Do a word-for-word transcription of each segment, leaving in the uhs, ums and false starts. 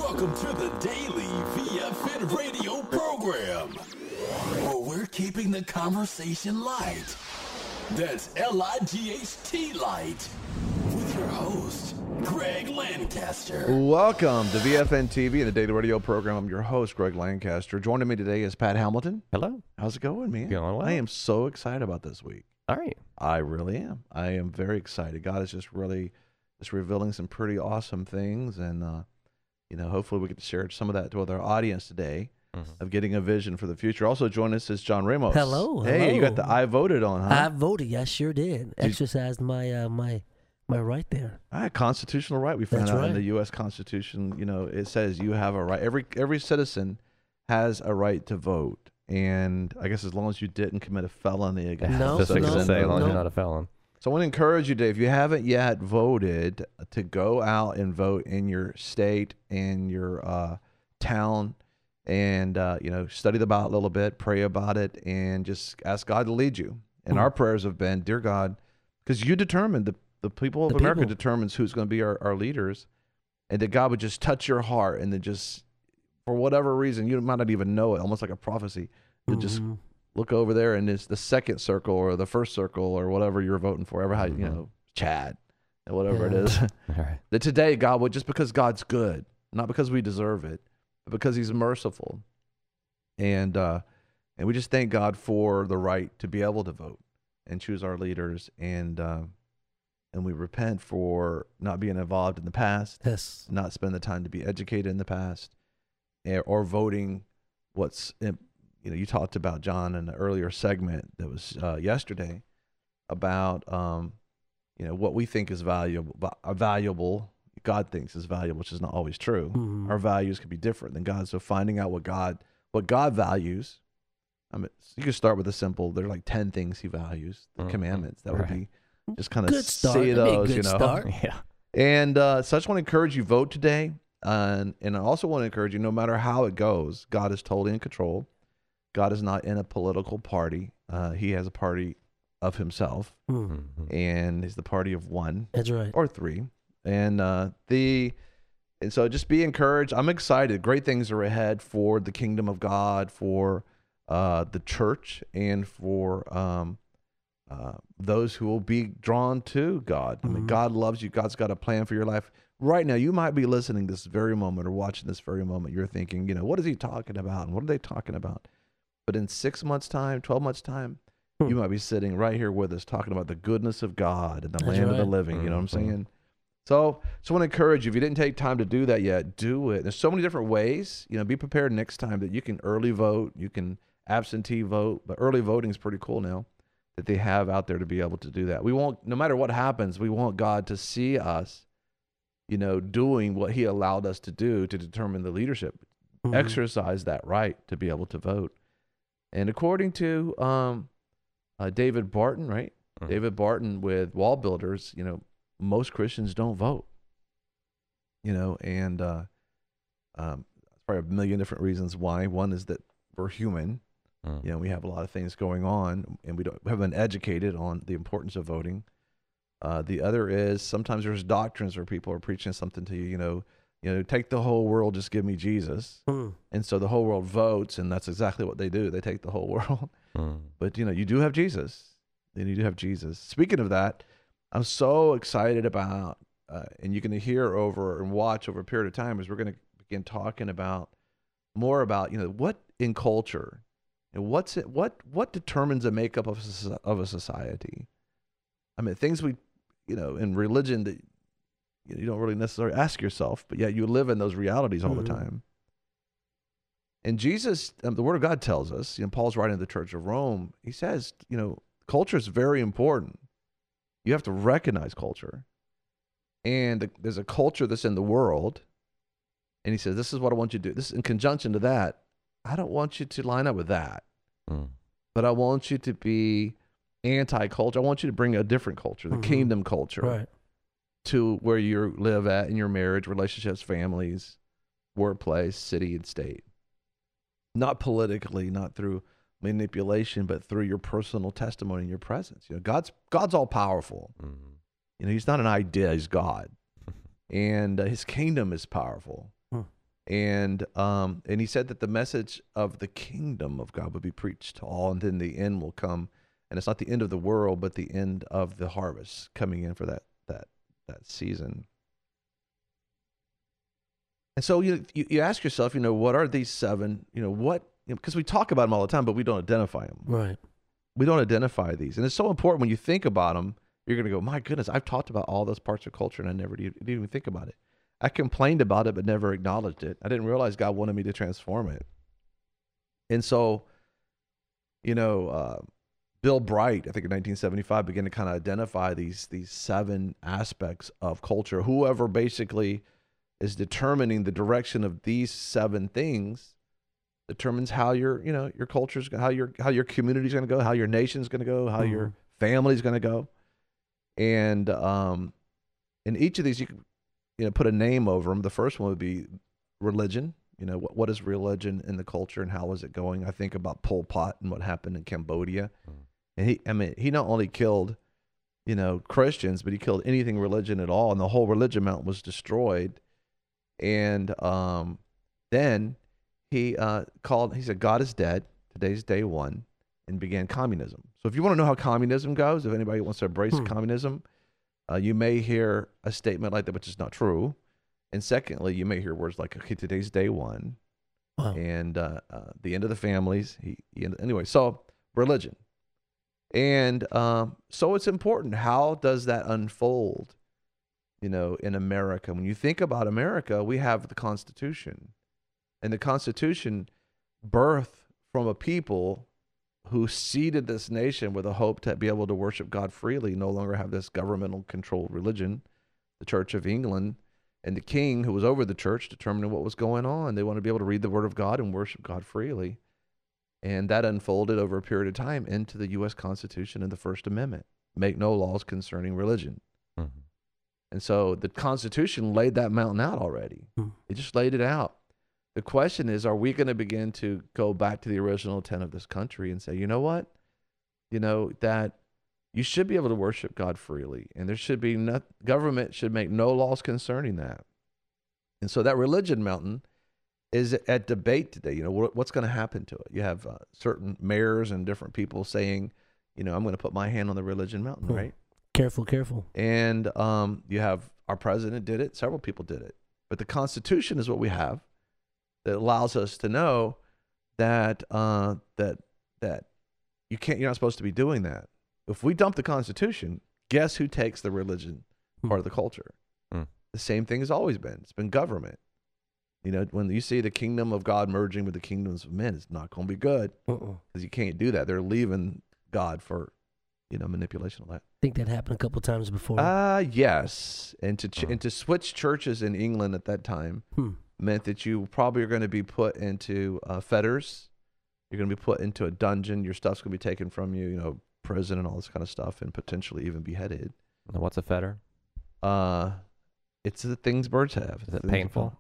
Welcome to the Daily V F N radio program, where we're keeping the conversation light. That's L I G H T light, with your host, Greg Lancaster. Welcome to V F N T V and the Daily Radio program. I'm your host, Greg Lancaster. Joining me today is Pat Hamilton. Hello. How's it going, man? Going well. I am so excited about this week. All right. I really am. I am very excited. God is just really just revealing some pretty awesome things, and uh, you know, hopefully we get to share some of that with our audience today. Mm-hmm. Of getting a vision for the future. Also joining us is John Ramos. Hello. Hey, hello. you got the I voted on, huh? I voted. Yeah, I sure did. Did Exercised my uh, my my right there. All right, constitutional right. We found That's out right. in the U S Constitution, you know, it says you have a right. Every every citizen has a right to vote, and I guess as long as you didn't commit a felony against No, the Just like no, to say, as long as no. you're not a felon. So I want to encourage you today, if you haven't yet voted, to go out and vote in your state, in your uh, town, and uh, you know, study the Bible a little bit, pray about it, and just ask God to lead you. And Mm. our prayers have been, dear God, because you determine, the, the people of The America people. determines who's going to be our, our leaders, and that God would just touch your heart, and then just, for whatever reason, you might not even know it, almost like a prophecy, you just Mhm. look over there and it's the second circle or the first circle or whatever you're voting for, ever how you Mhm. know, Chad, or whatever it Yeah. is. All right. That today God would, just because God's good, not because we deserve it, but because He's merciful, and uh, and we just thank God for the right to be able to vote and choose our leaders, and uh, and we repent for not being involved in the past, Yes. not spend the time to be educated in the past, eh, or voting what's in, you know, you talked about, John, in the earlier segment that was uh, yesterday about um, you know, what we think is valuable, uh, valuable, God thinks is valuable, which is not always true. Mhm. Our values could be different than God. So finding out what God what God values, I mean, you can start with a simple. There's like ten things He values, the Mhm. commandments. That would Right. be just kind of Good start. see That'd be a those, good you know. start. Yeah. And uh, so I just want to encourage you, vote today. Uh, and, and I also want to encourage you, no matter how it goes, God is totally in control. God is not in a political party. Uh, he has a party of Himself, Mm. Mhm. and He's the party of one That's right. or three. And uh, the and so just be encouraged. I'm excited. Great things are ahead for the kingdom of God, for uh, the church, and for um, uh, those who will be drawn to God. I mean, Mhm. God loves you. God's got a plan for your life. Right now, you might be listening this very moment or watching this very moment. You're thinking, you know, what is He talking about? And what are they talking about? But in six months' time, twelve months' time, Hmm. you might be sitting right here with us talking about the goodness of God and the That's land of the right. living. You know what I'm Mhm. saying? So, so I want to encourage you, if you didn't take time to do that yet, do it. There's so many different ways. You know, be prepared next time that you can early vote, you can absentee vote, but early voting is pretty cool now that they have out there to be able to do that. We want, no matter what happens, we want God to see us, you know, doing what He allowed us to do to determine the leadership. Mhm. Exercise that right to be able to vote. And according to um, uh, David Barton, right? Mhm. David Barton with Wall Builders, you know, most Christians don't vote. You know, and uh, um, probably a million different reasons why. One is that we're human. Mhm. You know, we have a lot of things going on, and we don't we haven't been educated on the importance of voting. Uh, the other is sometimes there's doctrines where people are preaching something to you. You know, you know, take the whole world, just give me Jesus. Mm. And so the whole world votes, and that's exactly what they do. They take the whole world. Mhm. But, you know, you do have Jesus. Then you do have Jesus. Speaking of that, I'm so excited about, uh, and you're going to hear over and watch over a period of time as we're going to begin talking about more about, you know, what in culture and what's it, what, what determines the makeup of a, soci- of a society. I mean, things we, you know, in religion that you, know, you don't really necessarily ask yourself, but yet you live in those realities all Mhm. the time. And Jesus, um, the Word of God tells us, you know, Paul's writing to the Church of Rome, he says, you know, culture is very important. You have to recognize culture. And the, there's a culture that's in the world. And he says, this is what I want you to do. This is in conjunction to that. I don't want you to line up with that. Mhm. But I want you to be anti-culture. I want you to bring a different culture, the Mhm. kingdom culture, Right. to where you live at in your marriage, relationships, families, workplace, city, and state. Not politically, not through manipulation, but through your personal testimony and your presence. You know, God's God's all powerful. Mhm. You know, He's not an idea; He's God, and uh, His kingdom is powerful. Hmm. And um, and he said that the message of the kingdom of God would be preached to all, and then the end will come. And it's not the end of the world, but the end of the harvest coming in for that that that season. And so you you, you ask yourself, you know, what are these seven? You know, what, because we talk about them all the time, but we don't identify them. Right. We don't identify these, and it's so important when you think about them. You're going to go, my goodness, I've talked about all those parts of culture, and I never did, didn't even think about it. I complained about it, but never acknowledged it. I didn't realize God wanted me to transform it. And so, you know, uh, Bill Bright, I think in nineteen seventy-five, began to kind of identify these these seven aspects of culture. Whoever basically is determining the direction of these seven things determines how your, you know, your culture's, how your how your community's going to go, how your nation's going to go, how mm-hmm. your family's going to go. And um, in each of these, you can, you know, put a name over them. The first one would be religion. You know, what what is religion in the culture and how is it going? I think about Pol Pot and what happened in Cambodia. Mm. And he, I mean, he not only killed, you know, Christians, but he killed anything religion at all, and the whole religion mountain was destroyed. And um, then he uh, called. He said, "God is dead. Today's day one," and began communism. So if you want to know how communism goes, if anybody wants to embrace hmm. communism, uh, you may hear a statement like that, which is not true. And secondly, you may hear words like, okay, today's day one, wow. and uh, uh, the end of the families. He, he, anyway, so religion. And um, so it's important. How does that unfold, you know, in America? When you think about America, we have the Constitution. And the Constitution birthed from a people who seeded this nation with a hope to be able to worship God freely, no longer have this governmental controlled religion, the Church of England, and the king who was over the church determining what was going on. They wanted to be able to read the word of God and worship God freely. And that unfolded over a period of time into the U S Constitution and the First Amendment. Make no laws concerning religion. Mm-hmm. And so the Constitution laid that mountain out already. Mm-hmm. It just laid it out. The question is, are we going to begin to go back to the original intent of this country and say, you know what? You know, that you should be able to worship God freely, and there should be no, government should make no laws concerning that. And so that religion mountain is at debate today. You know, what, what's going to happen to it? You have uh, certain mayors and different people saying, you know, I'm going to put my hand on the religion mountain, hmm. right? Careful, careful. And um, you have our president did it. Several people did it. But the Constitution is what we have that allows us to know that uh, that that you can't. You're not supposed to be doing that. If we dump the Constitution, guess who takes the religion part of the culture? Hmm. The same thing has always been. It's been government. You know, when you see the kingdom of God merging with the kingdoms of men, it's not going to be good because uh-uh. you can't do that. They're leaving God for, you know, manipulation of that. I think that happened a couple times before. Ah, uh, yes. And to ch- uh-huh. and to switch churches in England at that time hmm. meant that you probably are going to be put into uh, fetters. You're going to be put into a dungeon. Your stuff's going to be taken from you. You know, prison and all this kind of stuff, and potentially even beheaded. Now, what's a fetter? Uh, it's the things birds have. Is it painful?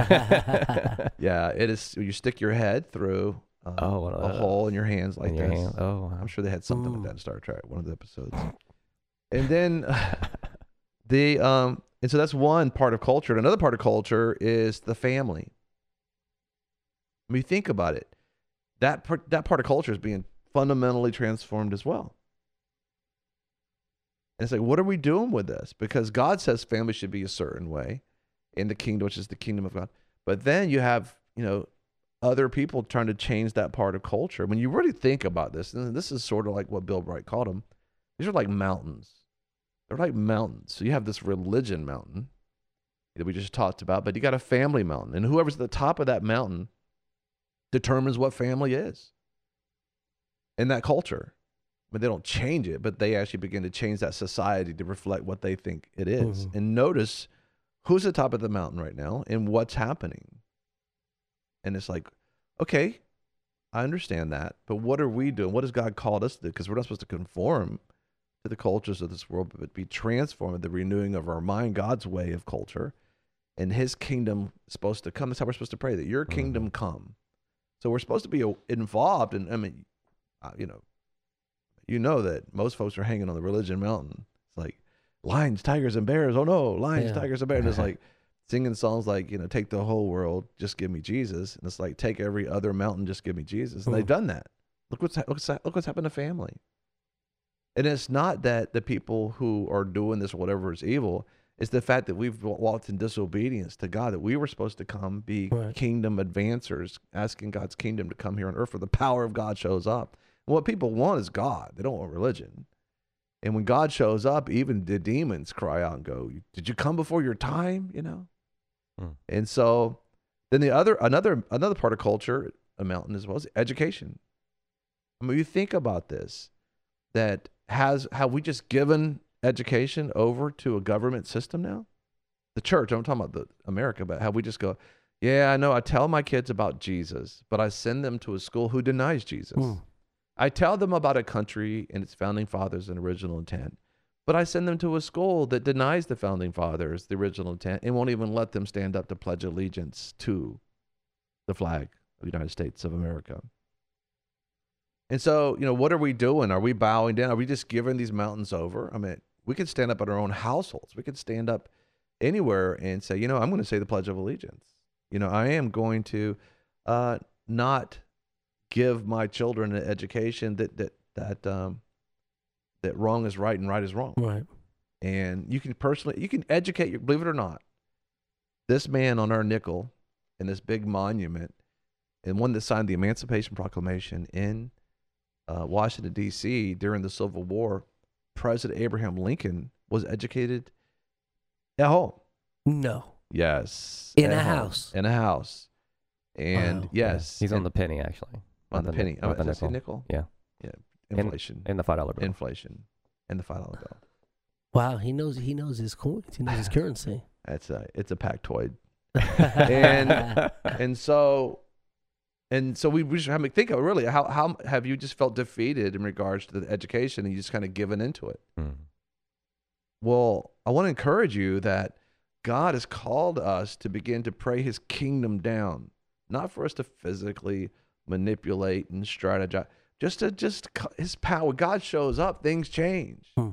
Yeah, it is. You stick your head through uh, oh, uh, a hole in your hands like in your this. Hand? Oh, I'm sure they had something Ooh. like that in Star Trek, one of the episodes. And then the um, and so that's one part of culture. And another part of culture is the family. I mean, think about it. That part, that part of culture is being fundamentally transformed as well. And it's like, what are we doing with this? Because God says family should be a certain way in the kingdom, which is the kingdom of God. But then you have, you know, other people trying to change that part of culture. When you really think about this, and this is sort of like what Bill Bright called them, these are like mountains. They're like mountains. So you have this religion mountain that we just talked about, but you got a family mountain. And whoever's at the top of that mountain determines what family is in that culture. But they don't change it, but they actually begin to change that society to reflect what they think it is. Mm-hmm. And notice who's at the top of the mountain right now and what's happening. And it's like, okay, I understand that, but what are we doing? What has God called us to do? Because we're not supposed to conform to the cultures of this world, but be transformed, the renewing of our mind, God's way of culture. And his kingdom is supposed to come. That's how we're supposed to pray, that your kingdom mm-hmm. come. So we're supposed to be involved in, I mean, uh, you know, you know that most folks are hanging on the religion mountain. It's like lions, tigers, and bears. Oh no, lions, yeah. tigers, and bears. And it's like singing songs like, you know, take the whole world, just give me Jesus. And it's like, take every other mountain, just give me Jesus. And Hmm. they've done that. Look what's, look what's, look what's happened to family. And it's not that the people who are doing this, whatever is evil, it's the fact that we've walked in disobedience to God, that we were supposed to come be Right. kingdom advancers, asking God's kingdom to come here on earth where the power of God shows up. And what people want is God. They don't want religion. And when God shows up, even the demons cry out and go, did you come before your time? You know? Hmm. And so then the other, another, another part of culture, a mountain as well, is education. I mean, you think about this, that has, have we just given education over to a government system now? The church, I'm talking about the America, but have we just go, yeah, I know, I tell my kids about Jesus, but I send them to a school who denies Jesus. Hmm. I tell them about a country and its founding fathers and original intent, but I send them to a school that denies the founding fathers, the original intent, and won't even let them stand up to pledge allegiance to the flag of the United States of America. And so, you know, what are we doing? Are we bowing down? Are we just giving these mountains over? I mean, we could stand up at our own households. We could stand up anywhere and say, you know, I'm going to say the Pledge of Allegiance. You know, I am going to uh, not give my children an education that that that um, that wrong is right and right is wrong. Right. And you can personally, you can educate your, believe it or not, this man on our nickel in this big monument, and one that signed the Emancipation Proclamation in uh, Washington, D C during the Civil War, President Abraham Lincoln was educated at home. No. Yes. In at a home. house. In a house. And Wow. yes. He's on and- the penny, actually. on the Not penny. not Oh, the is that nickel. nickel? Yeah. Yeah. In- Inflation. In the five dollar bill. Inflation. And the five dollar bill. Wow. He knows. He knows his coins. He knows his currency. That's a, it's a Pactoid. And and so and so we, we should have to think of really how how have you just felt defeated in regards to the education and you just kind of given into it? Mhm. Well, I want to encourage you that God has called us to begin to pray his kingdom down, not for us to physically manipulate and strategize, just to just c- his power. God shows up, things change. Hmm.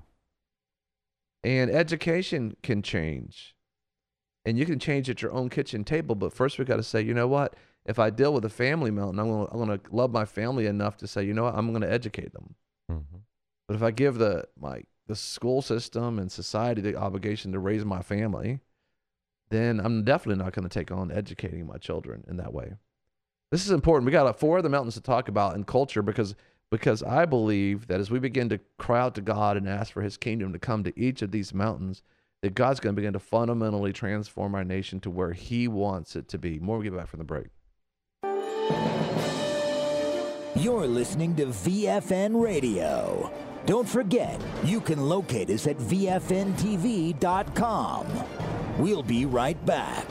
And education can change. And you can change at your own kitchen table, but first we got to say, you know what? If I deal with a family mountain, I'm going to I'm going to love my family enough to say, you know what? I'm going to educate them. Mhm. But if I give the my the school system and society the obligation to raise my family, then I'm definitely not going to take on educating my children in that way. This is important. We got like four other mountains to talk about in culture because because I believe that as we begin to cry out to God and ask for his kingdom to come to each of these mountains, that God's going to begin to fundamentally transform our nation to where he wants it to be. More we get back from the break. You're listening to V F N Radio. Don't forget, you can locate us at V F N T V dot com. We'll be right back.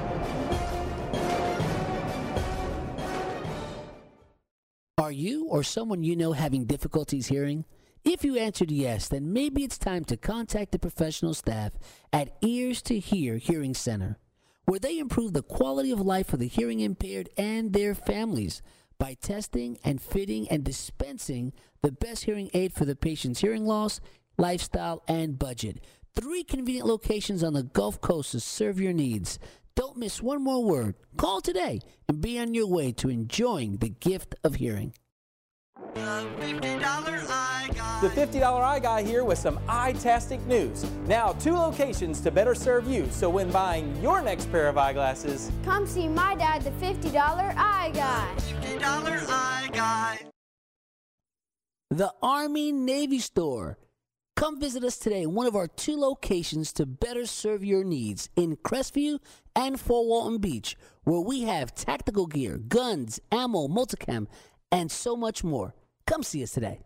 Are you or someone you know having difficulties hearing? If you answered yes, then maybe it's time to contact the professional staff at Ears to Hear Hearing Center, where they improve the quality of life for the hearing impaired and their families by testing and fitting and dispensing the best hearing aid for the patient's hearing loss, lifestyle, and budget. Three convenient locations on the Gulf Coast to serve your needs. Don't miss one more word. Call today and be on your way to enjoying the gift of hearing. The fifty dollar Eye Guy here with some eye-tastic news. Now, two locations to better serve you, so when buying your next pair of eyeglasses, come see my dad, the fifty dollar Eye Guy. fifty dollar Eye Guy. The Army Navy Store. Come visit us today in one of our two locations to better serve your needs in Crestview and Fort Walton Beach, where we have tactical gear, guns, ammo, multicam, and so much more. Come see us today.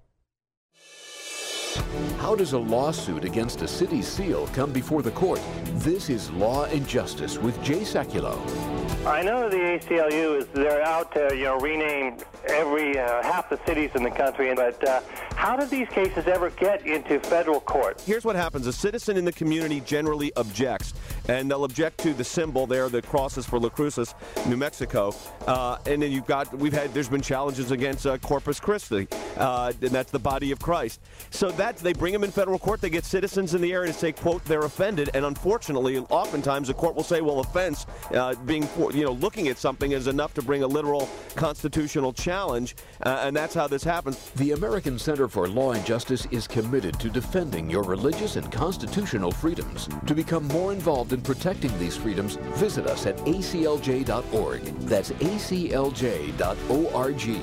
How does a lawsuit against a city seal come before the court? This is Law and Justice with Jay Sekulow. I know the A C L U is they're out to you know rename every uh, half the cities in the country, but uh, how do these cases ever get into federal court? Here's what happens: a citizen in the community generally objects, and they'll object to the symbol there that crosses for La Cruces, New Mexico. Uh, and then you've got, we've had, there's been challenges against uh, Corpus Christi, uh, and that's the body of Christ. So that, they bring them in federal court, they get citizens in the area to say, quote, they're offended, and unfortunately, oftentimes the court will say, well, offense, uh, being, you know, looking at something is enough to bring a literal constitutional challenge, uh, and that's how this happens. The American Center for Law and Justice is committed to defending your religious and constitutional freedoms. To become more involved in protecting these freedoms, visit us at A C L J dot org. That's A C L J dot org. We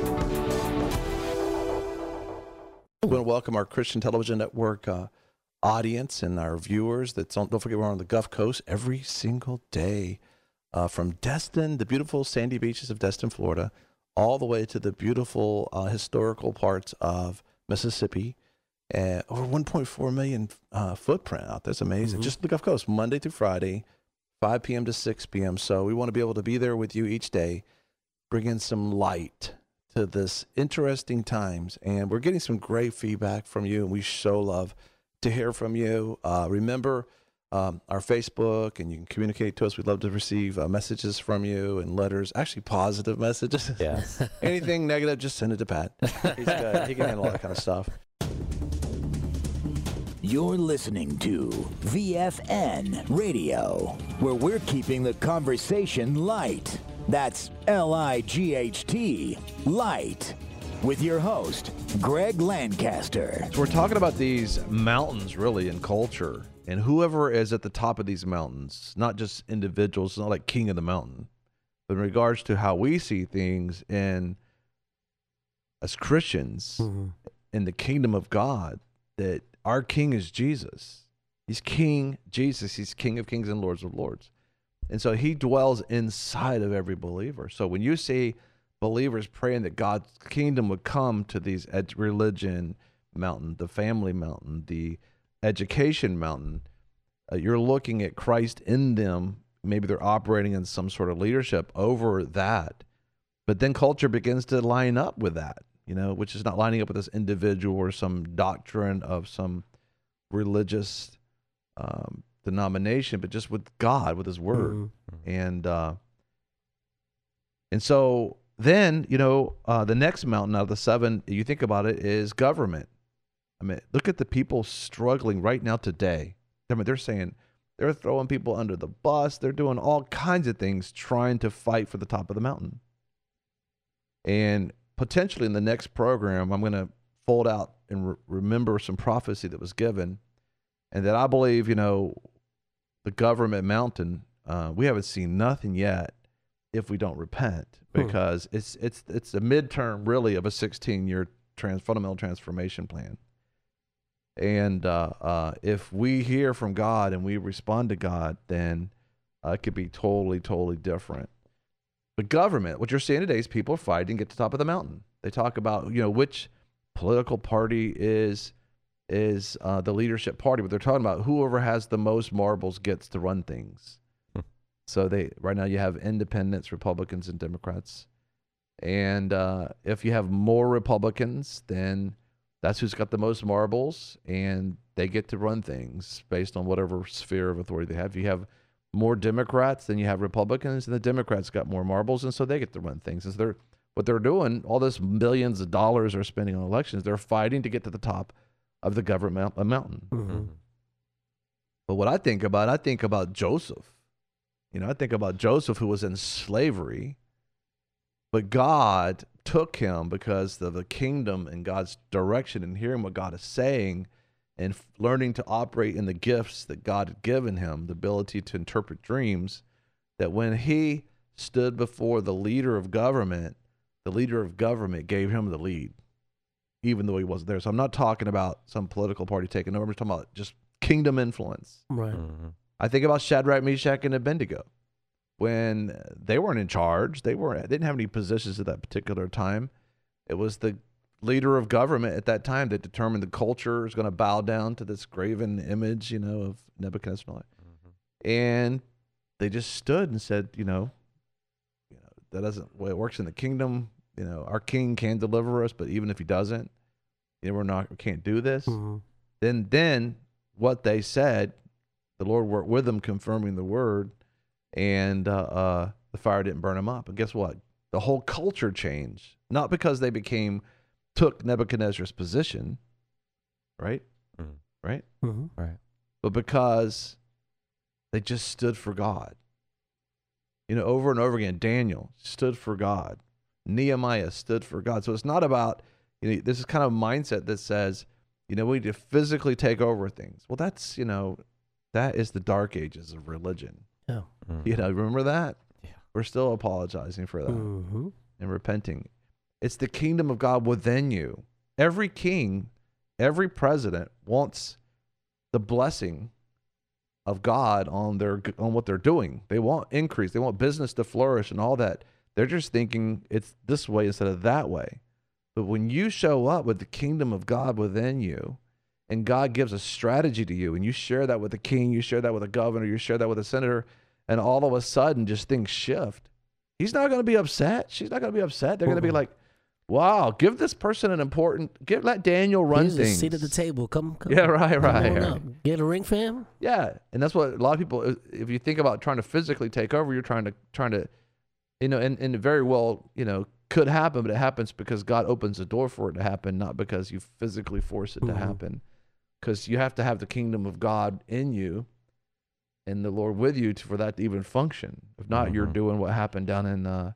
want to welcome our Christian Television Network uh, audience and our viewers. That's on, don't forget, we're on the Gulf Coast every single day, uh, from Destin, the beautiful sandy beaches of Destin, Florida, all the way to the beautiful uh, historical parts of Mississippi. Uh, over one point four million uh, footprint out there. That's amazing. Mm-hmm. Just the Gulf Coast, Monday through Friday, five p.m. to six p.m. So we want to be able to be there with you each day, bring in some light to this interesting times. And we're getting some great feedback from you, and we so love to hear from you. Uh, remember um, our Facebook, and you can communicate to us. We'd love to receive uh, messages from you and letters, actually positive messages. Yeah. Anything negative, just send it to Pat. He's good. He can handle all that kind of stuff. You're listening to V F N Radio, where we're keeping the conversation light. That's L I G H T, light. With your host, Greg Lancaster. So we're talking about these mountains, really, in culture. And whoever is at the top of these mountains, not just individuals, not like king of the mountain, but in regards to how we see things in as Christians, mm-hmm. in the kingdom of God, that our king is Jesus. He's King Jesus. He's King of kings and Lords of lords. And so he dwells inside of every believer. So when you see believers praying that God's kingdom would come to these ed- religion mountain, the family mountain, the education mountain, uh, you're looking at Christ in them. Maybe they're operating in some sort of leadership over that. But then culture begins to line up with that. You know, which is not lining up with this individual or some doctrine of some religious um, denomination, but just with God, with His Word, mm-hmm. and uh, and so then you know uh, the next mountain out of the seven, you think about it, is government. I mean, look at the people struggling right now today. I mean, they're saying they're throwing people under the bus. They're doing all kinds of things trying to fight for the top of the mountain, and potentially in the next program, I'm going to fold out and re- remember some prophecy that was given, and that I believe, you know, the government mountain, uh, we haven't seen nothing yet if we don't repent, because hmm. it's it's it's a midterm, really, of a sixteen-year trans, fundamental transformation plan. And uh, uh, if we hear from God and we respond to God, then uh, it could be totally, totally different. The government, what you're seeing today is people fighting to get to the top of the mountain. They talk about, you know, which political party is is uh, the leadership party, but they're talking about whoever has the most marbles gets to run things. Hmm. So they right now you have independents, Republicans, and Democrats. And uh, if you have more Republicans, then that's who's got the most marbles, and they get to run things based on whatever sphere of authority they have. If you have more Democrats than you have Republicans, and the Democrats got more marbles, and so they get to run things. And so they're, what they're doing, all this millions of dollars they're spending on elections, they're fighting to get to the top of the government mountain. Mm-hmm. But what I think about, I think about Joseph. You know, I think about Joseph, who was in slavery, but God took him because of the kingdom and God's direction and hearing what God is saying, and learning to operate in the gifts that God had given him, the ability to interpret dreams, that when he stood before the leader of government, the leader of government gave him the lead, even though he wasn't there. So I'm not talking about some political party taking over. I'm talking about just kingdom influence. Right. Mm-hmm. I think about Shadrach, Meshach, and Abednego. When they weren't in charge, they weren't, they didn't have any positions at that particular time. It was the leader of government at that time that determined the culture is going to bow down to this graven image, you know, of Nebuchadnezzar. Mm-hmm. And they just stood and said, you know, you know, that doesn't, well, it works in the kingdom. You know, our king can deliver us, but even if he doesn't, you know, we're not, we can't do this. Mm-hmm. Then, then what they said, The Lord worked with them, confirming the word, and uh, uh, the fire didn't burn them up. And guess what? The whole culture changed, not because they became, took Nebuchadnezzar's position, right? Mm-hmm. Right? Mm-hmm. Right. But because they just stood for God. You know, over and over again, Daniel stood for God. Nehemiah stood for God. So it's not about, you know, this is kind of a mindset that says, you know, we need to physically take over things. Well, that's, you know, that is the dark ages of religion. Yeah. Mm-hmm. You know, remember that? Yeah. We're still apologizing for that Mm-hmm. and repenting. It's the kingdom of God within you. Every king, every president wants the blessing of God on their on what they're doing. They want increase. They want business to flourish and all that. They're just thinking it's this way instead of that way. But when you show up with the kingdom of God within you, and God gives a strategy to you, and you share that with the king, you share that with a governor, you share that with a senator, and all of a sudden just things shift. He's not going to be upset. She's not going to be upset. They're going to be like, wow, give this person an important, give let Daniel run Here's things. a seat at the table. Come, come. Yeah, right, come right. on right. up. Get a ring, fam. Yeah, and that's what a lot of people. If you think about trying to physically take over, you're trying to trying to, you know, and and very well, you know, could happen, but it happens because God opens the door for it to happen, not because you physically force it Mm-hmm. to happen. Because you have to have the kingdom of God in you, and the Lord with you to, for that to even function. If not, Mm-hmm. you're doing what happened down in uh,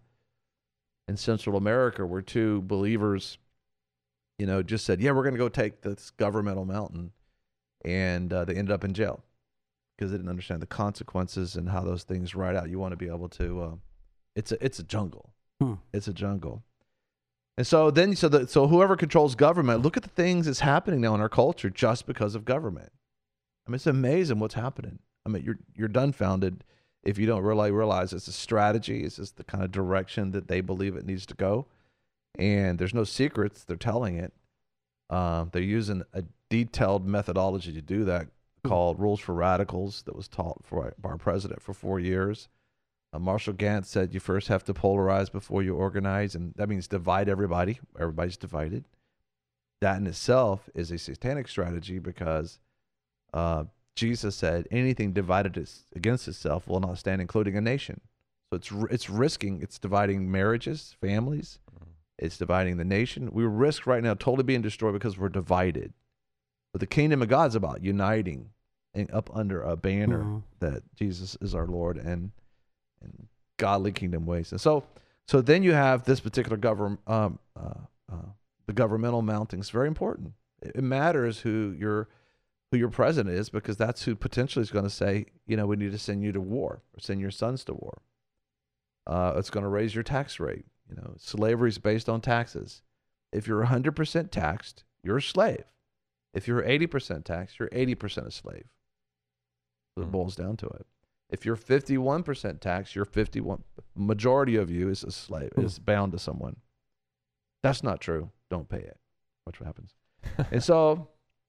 in Central America, where two believers, you know, just said, "Yeah, we're going to go take this governmental mountain," and uh, they ended up in jail because they didn't understand the consequences and how those things ride out. You want to be able to. Uh, it's a it's a jungle. Hmm. It's a jungle. And so then, so the, so whoever controls government, look at the things that's happening now in our culture just because of government. I mean, it's amazing what's happening. I mean, you're you're dumbfounded if you don't really realize it's a strategy. It's just the kind of direction that they believe it needs to go. And there's no secrets. They're telling it. Um, they're using a detailed methodology to do that called Rules for Radicals that was taught for by our president for four years. Uh, Marshall Gantz said you first have to polarize before you organize, and that means divide everybody. Everybody's divided. That in itself is a satanic strategy because uh, Jesus said anything divided is, against itself will not stand, including a nation. So it's it's risking, it's dividing marriages, families. It's dividing the nation. We risk right now totally being destroyed because we're divided. But the kingdom of God's about uniting and up under a banner Mm-hmm. that Jesus is our Lord and and godly kingdom ways. And so, so then you have this particular government, um, uh, uh, the governmental mounting is very important. It, it matters who your who your president is because that's who potentially is going to say, you know, we need to send you to war or send your sons to war. Uh, it's going to raise your tax rate. You know, slavery is based on taxes. If you're one hundred percent taxed, you're a slave. If you're eighty percent taxed, you're eighty percent a slave. So it boils down to it. If you're fifty-one percent taxed, you're fifty-one. Majority of you is a slave, is bound to someone. That's not true. Don't pay it. Watch what happens. And so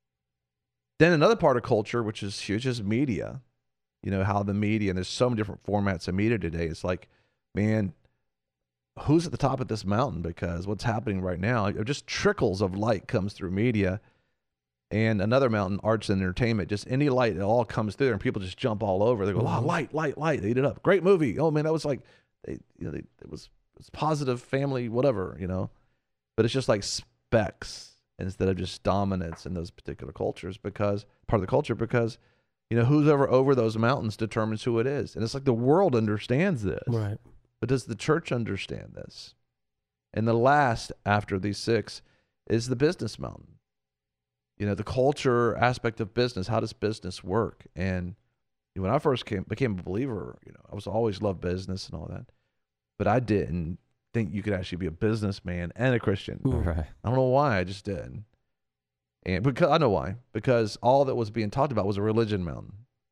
then another part of culture, which is huge, is media. You know, how the media, and there's so many different formats of media today. It's like, man, who's at the top of this mountain? Because what's happening right now, just trickles of light comes through media. And another mountain, arts and entertainment, just any light, it all comes through, and people just jump all over. They go, oh, light, light, light. They eat it up. Great movie. Oh, man, that was like, they, you know, they, it was it was positive, family, whatever, you know. But it's just like specks instead of just dominance in those particular cultures because, part of the culture, because, you know, who's ever over those mountains determines who it is. And it's like the world understands this. Right. But does the church understand this? And the last after these six is the business mountain. You know, the culture aspect of business. How does business work? And when I first came, became a believer, you know, I was always loved business and all that. But I didn't think you could actually be a businessman and a Christian. Right. I don't know why. I just did. And because I know why. Because all that was being talked about was a religion mountain.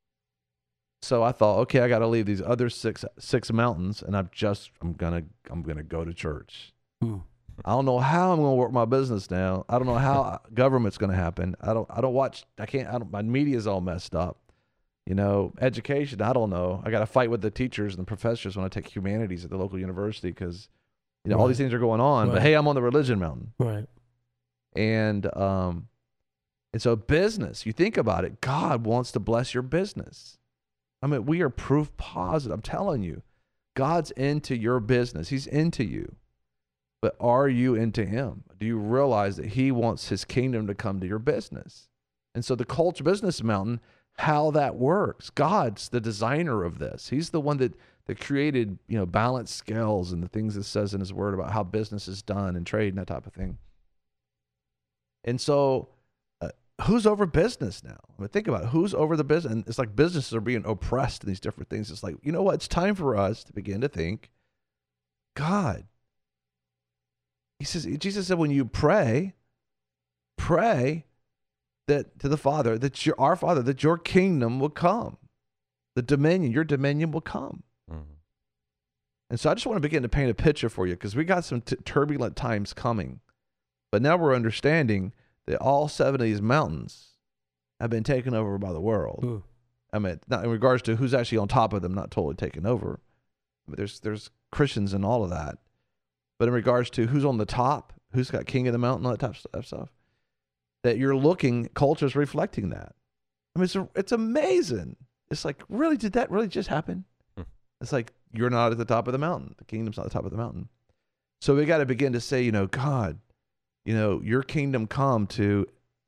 So I thought, okay, I got to leave these other six six mountains, and I'm just I'm gonna I'm gonna go to church. Hmm. I don't know how I'm gonna work my business now. I don't know how government's gonna happen. I don't I don't watch. I can't. I don't, my media's all messed up. You know, education. I don't know. I got to fight with the teachers and the professors when I take humanities at the local university because you know all these things are going on. Right. But hey, I'm on the religion mountain. Right. And um, And so business, you think about it, God wants to bless your business. I mean, we are proof positive. I'm telling you, God's into your business. He's into you. But are you into him? Do you realize that he wants his kingdom to come to your business? And so the Culture Business Mountain, how that works, God's the designer of this. He's the one that, that created, you know, balanced scales and the things it says in his word about how business is done and trade and that type of thing. And so uh, who's over business now? I mean, think about it. Who's over the business? And it's like businesses are being oppressed in these different things. It's like, you know what? It's time for us to begin to think, God. He says, Jesus said, when you pray, pray that to the Father, that your, our Father, that your kingdom will come. The dominion, your dominion will come. Mm-hmm. And so I just want to begin to paint a picture for you because we got some t- turbulent times coming. But now we're understanding that all seven of these mountains have been taken over by the world. Ooh. I mean, not in regards to who's actually on top of them, not totally taken over. I mean, there's there's Christians in all of that. But in regards to who's on the top, who's got king of the mountain, all that type of stuff, that you're looking, culture's reflecting that. I mean, it's a, it's amazing. It's like, really, did that really just happen? Hmm. It's like, you're not at the top of the mountain. The kingdom's not at the top of the mountain. So we got to begin to say, you know, God, you know, your kingdom come to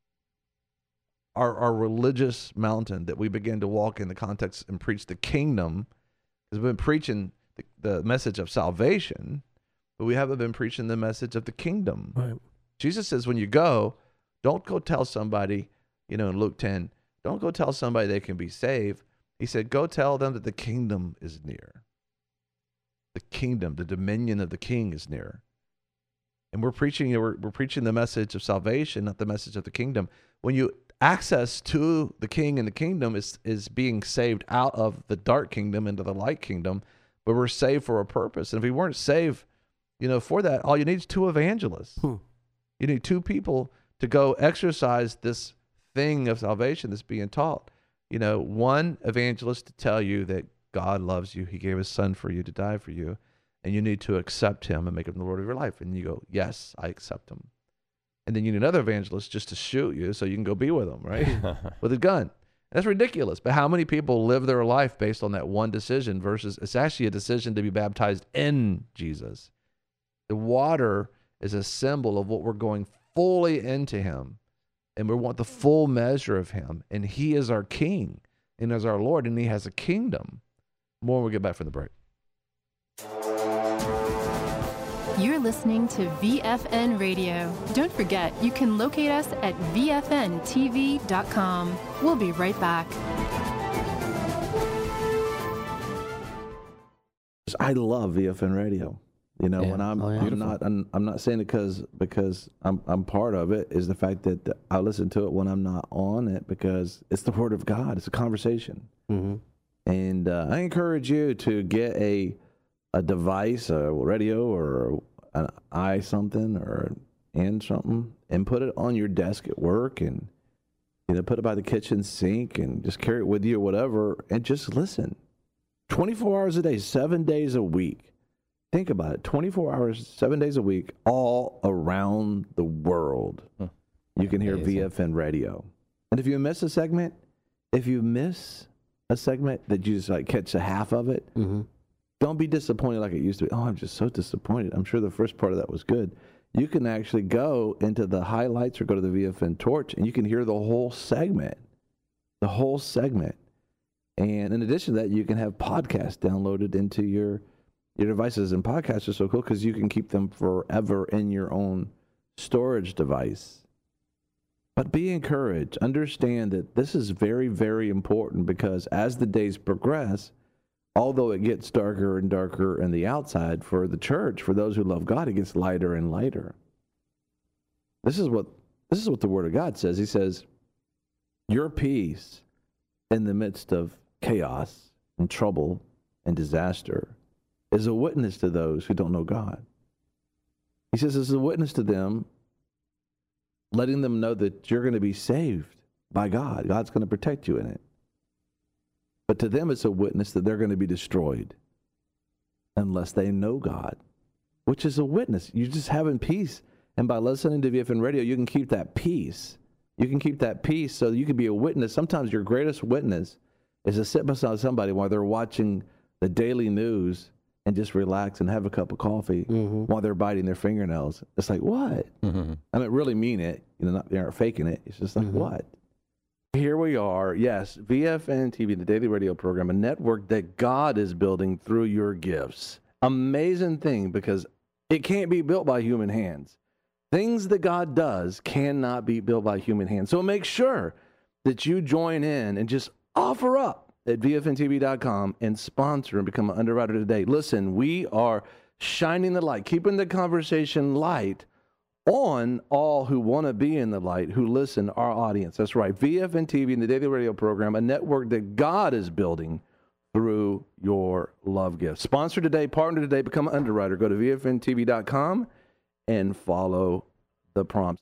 our, our religious mountain, that we begin to walk in the context and preach the kingdom, because we've been preaching the, the message of salvation, but we haven't been preaching the message of the kingdom. Right. Jesus says, when you go, don't go tell somebody, you know, in Luke ten, don't go tell somebody they can be saved. He said, go tell them that the kingdom is near. The kingdom, the dominion of the king is near. And we're preaching, we're, we're preaching the message of salvation, not the message of the kingdom. When you access to the king and the kingdom is, is being saved out of the dark kingdom into the light kingdom, but we're saved for a purpose. And if we weren't saved, you know, for that, all you need is two evangelists. Hmm. You need two people to go exercise this thing of salvation that's being taught. You know, one evangelist to tell you that God loves you. He gave his son for you to die for you. And you need to accept him and make him the Lord of your life. And you go, yes, I accept him. And then you need another evangelist just to shoot you so you can go be with him, right? With a gun. That's ridiculous. But how many people live their life based on that one decision versus it's actually a decision to be baptized in Jesus? The water is a symbol of what we're going fully into him. And we want the full measure of him. And he is our king and is our Lord. And he has a kingdom. More when we get back from the break. You're listening to V F N Radio. Don't forget, you can locate us at V F N T V dot com. We'll be right back. I love V F N Radio. You know, yeah. when I'm, oh, yeah. I'm not, I'm, I'm not saying it because because I'm, I'm part of it. Is the fact that I listen to it when I'm not on it because it's the Word of God. It's a conversation, mm-hmm. and uh, I encourage you to get a a device, a radio, or an i something, or and something, and put it on your desk at work, and you know, put it by the kitchen sink, and just carry it with you or whatever, and just listen. twenty-four hours a day, seven days a week. Think about it. twenty-four hours, seven days a week, all around the world. Huh. You can hear Amazing. V F N Radio. And if you miss a segment, if you miss a segment that you just like catch a half of it, mm-hmm. don't be disappointed like it used to be. Oh, I'm just so disappointed. I'm sure the first part of that was good. You can actually go into the highlights or go to the V F N Torch, and you can hear the whole segment. The whole segment. And in addition to that, you can have podcasts downloaded into your your devices. And podcasts are so cool because you can keep them forever in your own storage device. But be encouraged. Understand that this is very, very important because as the days progress, although it gets darker and darker on the outside for the church, for those who love God, it gets lighter and lighter. This is what this is what the Word of God says. He says, your peace in the midst of chaos and trouble and disaster is a witness to those who don't know God. He says it's a witness to them, letting them know that you're going to be saved by God. God's going to protect you in it. But to them, it's a witness that they're going to be destroyed unless they know God, which is a witness. You're just having peace. And by listening to V F N Radio, you can keep that peace You can keep that peace so you can be a witness. Sometimes your greatest witness is to sit beside somebody while they're watching the daily news and just relax and have a cup of coffee mm-hmm. while they're biting their fingernails. It's like, what? Mm-hmm. I mean, really mean it. You know, not, they aren't faking it. It's just like, mm-hmm. what? Here we are. Yes, V F N T V, the daily radio program, a network that God is building through your gifts. Amazing thing, because it can't be built by human hands. Things that God does cannot be built by human hands. So make sure that you join in and just offer up at V F N T V dot com and sponsor and become an underwriter today. Listen, we are shining the light, keeping the conversation light on all who want to be in the light, who listen, our audience. That's right. V F N T V and the daily radio program, a network that God is building through your love gift. Sponsor today, partner today, become an underwriter. Go to V F N T V dot com and follow the prompts.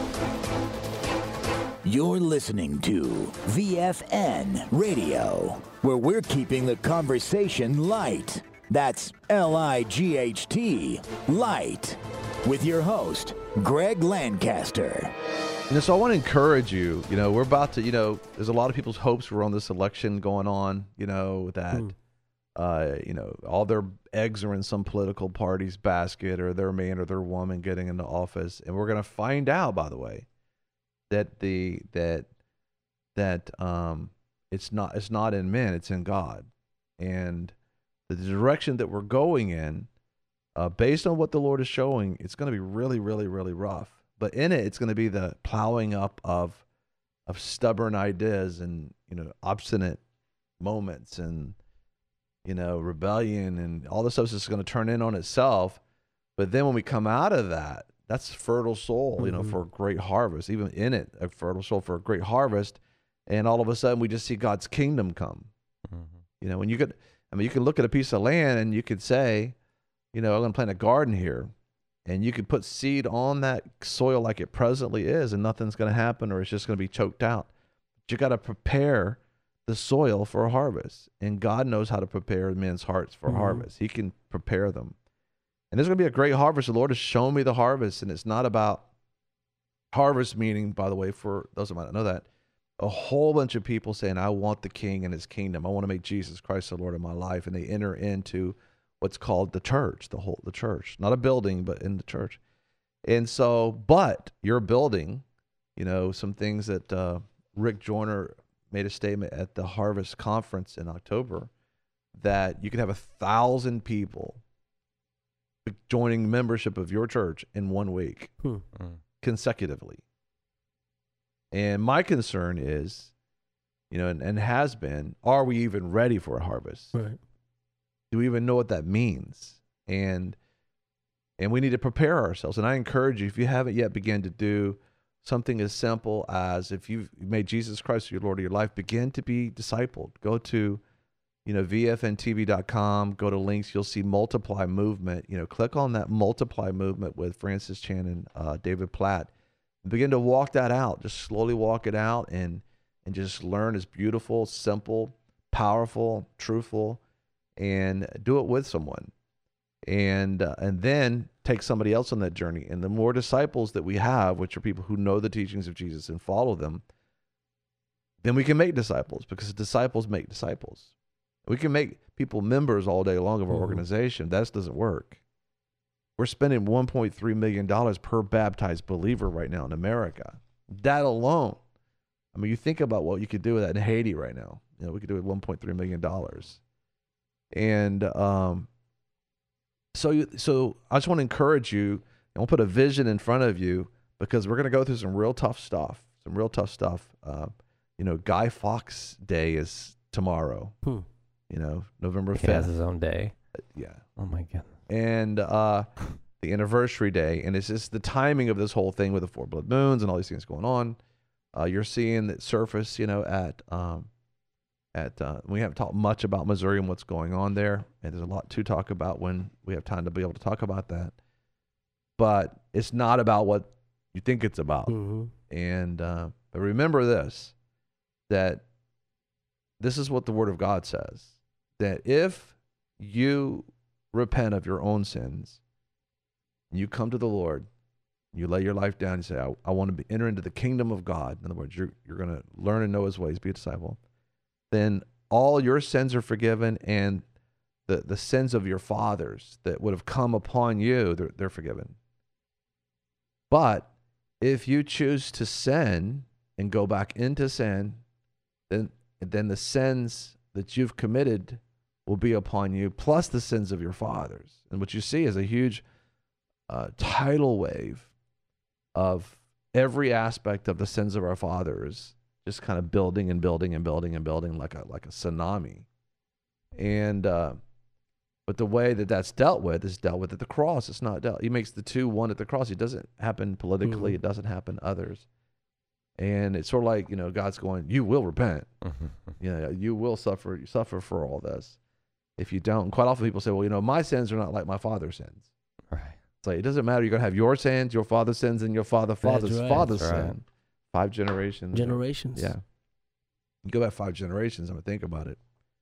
You're listening to V F N Radio, where we're keeping the conversation light. That's L I G H T, light. With your host, Greg Lancaster. You know, so I want to encourage you, you know, we're about to, you know, there's a lot of people's hopes were on this election going on, you know, that, mm. uh, you know, all their eggs are in some political party's basket, or their man or their woman getting into office. And we're going to find out, by the way, that the, that, that, um, it's not, it's not in men, it's in God. And the direction that we're going in, Uh, based on what the Lord is showing, it's going to be really, really, really rough. But in it, it's going to be the plowing up of of stubborn ideas and, you know, obstinate moments and, you know, rebellion and all this stuff is just going to turn in on itself. But then when we come out of that, that's fertile soil, mm-hmm. you know, for a great harvest. Even in it, a fertile soil for a great harvest. And all of a sudden, we just see God's kingdom come. Mm-hmm. You know, when you could, I mean, you can look at a piece of land and you could say, you know, I'm going to plant a garden here, and you could put seed on that soil like it presently is, and nothing's going to happen, or it's just going to be choked out. But you got to prepare the soil for a harvest, and God knows how to prepare men's hearts for mm-hmm. a harvest. He can prepare them, and there's going to be a great harvest. The Lord has shown me the harvest, and it's not about harvest meaning, by the way, for those who might not know that, a whole bunch of people saying, I want the King and his kingdom. I want to make Jesus Christ the Lord of my life, and they enter into what's called the church, the whole, the church, not a building, but in the church. And so, but you're building, you know, some things that uh, Rick Joyner made a statement at the Harvest Conference in October, that you can have a thousand people joining membership of your church in one week hmm. consecutively. And my concern is, you know, and, and has been, are we even ready for a harvest? Right. Do we even know what that means? And and we need to prepare ourselves. And I encourage you, if you haven't yet begun to do something as simple as, if you've made Jesus Christ your Lord of your life, begin to be discipled. Go to, you know, V F N T V dot com, go to links, you'll see Multiply Movement. You know, click on that Multiply Movement with Francis Chan and uh, David Platt. And begin to walk that out. Just slowly walk it out and and just learn. It's beautiful, simple, powerful, truthful, and do it with someone, and uh, and then take somebody else on that journey. And the more disciples that we have, which are people who know the teachings of Jesus and follow them, then we can make disciples, because disciples make disciples. We can make people members all day long of our mm-hmm. organization. That doesn't work. We're spending one point three million dollars per baptized believer right now in America. That alone. I mean, you think about what you could do with that in Haiti right now. You know, we could do it with one point three million dollars. And um, so, you, so I just want to encourage you, and we'll put a vision in front of you, because we're going to go through some real tough stuff, some real tough stuff. Uh, you know, Guy Fawkes Day is tomorrow, hmm. you know, November fifth. He has his own day. Uh, yeah. Oh, my goodness. And uh, the anniversary day, and it's just the timing of this whole thing with the four blood moons and all these things going on. Uh, you're seeing that surface, you know, at... Um, At, uh, we haven't talked much about Missouri and what's going on there, and there's a lot to talk about when we have time to be able to talk about that. But it's not about what you think it's about. Mm-hmm. And uh, but remember this, that this is what the Word of God says, that if you repent of your own sins, and you come to the Lord, you lay your life down, you say, I, I want to be, enter into the kingdom of God. In other words, you're, you're going to learn and know his ways, be a disciple. Then all your sins are forgiven, and the, the sins of your fathers that would have come upon you, they're, they're forgiven. But if you choose to sin and go back into sin, then, then the sins that you've committed will be upon you, plus the sins of your fathers. And what you see is a huge uh, tidal wave of every aspect of the sins of our fathers, just kind of building and building and building and building like a like a tsunami. And uh, but the way that that's dealt with is dealt with at the cross. It's not dealt. He makes the two one at the cross. It doesn't happen politically. Mm-hmm. It doesn't happen others. And it's sort of like, you know, God's going, you will repent. Mm-hmm. You know, you will suffer. You suffer for all this. If you don't, and quite often people say, well, you know, my sins are not like my father's sins. Right. It's like, it doesn't matter. You're going to have your sins, your father's sins, and your father, father's, right. father's sin. Right. Five generations. Generations. Yeah. You go back five generations, I'm going to think about it.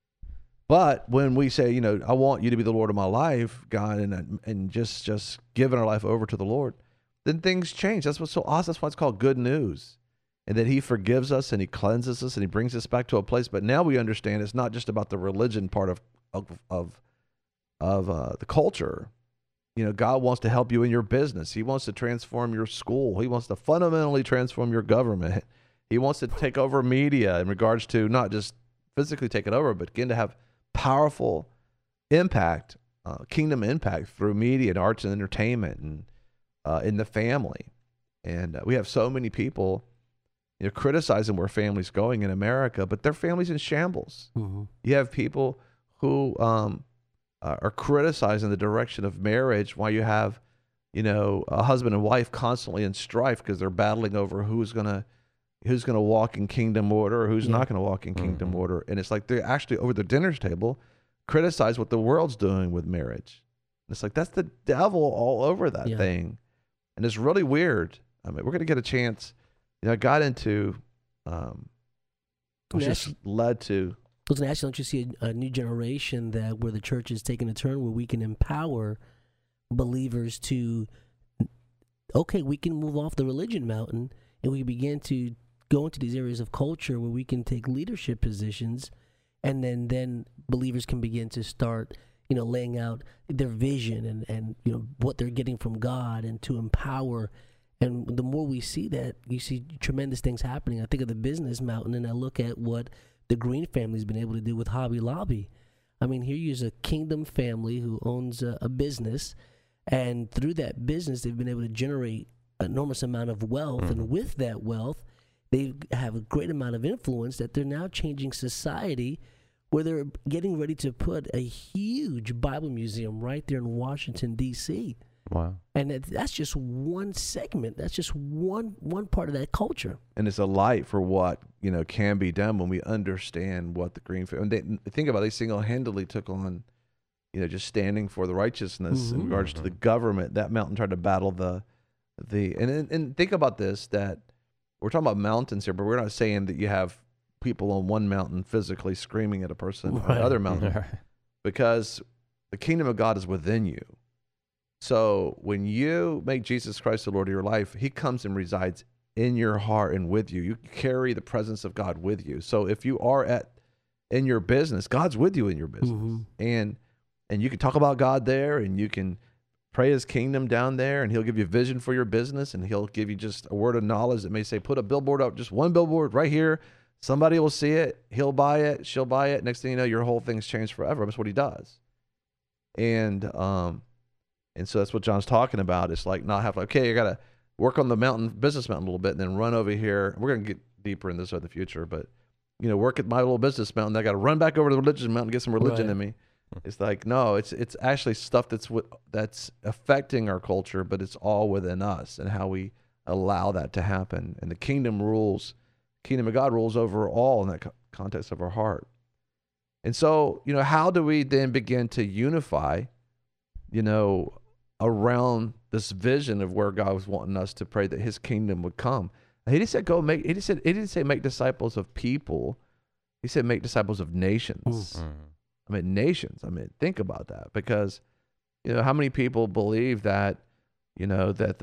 But when we say, you know, I want you to be the Lord of my life, God, and and just, just giving our life over to the Lord, then things change. That's what's so awesome. That's why it's called good news. And that he forgives us and he cleanses us and he brings us back to a place. But now we understand it's not just about the religion part of of of, of uh, the culture. You know, God wants to help you in your business. He wants to transform your school. He wants to fundamentally transform your government. He wants to take over media in regards to not just physically take it over, but begin to have powerful impact, uh, kingdom impact through media and arts and entertainment and uh, in the family. And uh, we have so many people, you know, criticizing where families going in America, but their families in shambles. Mm-hmm. You have people who um, uh, are criticizing the direction of marriage while you have, you know, a husband and wife constantly in strife because they're battling over who's gonna who's gonna walk in kingdom order or who's yeah. not gonna walk in kingdom mm-hmm. order. And it's like they're actually over the dinner table criticize what the world's doing with marriage. And it's like that's the devil all over that yeah. thing, and it's really weird. I mean, we're gonna get a chance. You know, I got into, um, which just led to. I was going to ask you, don't you see a, a new generation that where the church is taking a turn where we can empower believers to, okay, we can move off the religion mountain and we begin to go into these areas of culture where we can take leadership positions, and then then believers can begin to start, you know, laying out their vision and, and you know, what they're getting from God and to empower. And the more we see that, you see tremendous things happening. I think of the business mountain, and I look at what the Green family's been able to do with Hobby Lobby. I mean, here you use a kingdom family who owns a, a business, and through that business, they've been able to generate an enormous amount of wealth. Mm-hmm. And with that wealth, they have a great amount of influence that they're now changing society, where they're getting ready to put a huge Bible museum right there in Washington, D C Wow. And that's just one segment. That's just one one part of that culture. And it's a light for what, you know, can be done when we understand what the Green family, and they think about it, they single-handedly took on, you know, just standing for the righteousness mm-hmm. in regards to the government. That mountain tried to battle the, the and, and think about this, that we're talking about mountains here, but we're not saying that you have people on one mountain physically screaming at a person right. on the other mountain, right. because the kingdom of God is within you. So when you make Jesus Christ the Lord of your life, he comes and resides in your heart and with you. You carry the presence of God with you. So if you are at in your business, God's with you in your business. Mm-hmm. And and you can talk about God there, and you can pray his kingdom down there, and he'll give you vision for your business, and he'll give you just a word of knowledge that may say, put a billboard up, just one billboard right here. Somebody will see it. He'll buy it. She'll buy it. Next thing you know, your whole thing's changed forever. That's what he does. And um And so that's what John's talking about. It's like not having, okay, I got to work on the mountain, business mountain a little bit, and then run over here. We're going to get deeper in this in the future, but, you know, work at my little business mountain. I got to run back over to the religious mountain, get some religion right. in me. It's like, no, it's it's actually stuff that's that's affecting our culture, but it's all within us and how we allow that to happen. And the kingdom rules, kingdom of God rules over all in that co- context of our heart. And so, you know, how do we then begin to unify, you know, around this vision of where God was wanting us to pray that his kingdom would come? He didn't say go make, he didn't say, he didn't say make disciples of people. He said make disciples of nations. Mm-hmm. I mean, nations. I mean, think about that, because, you know, how many people believe that, you know, that the,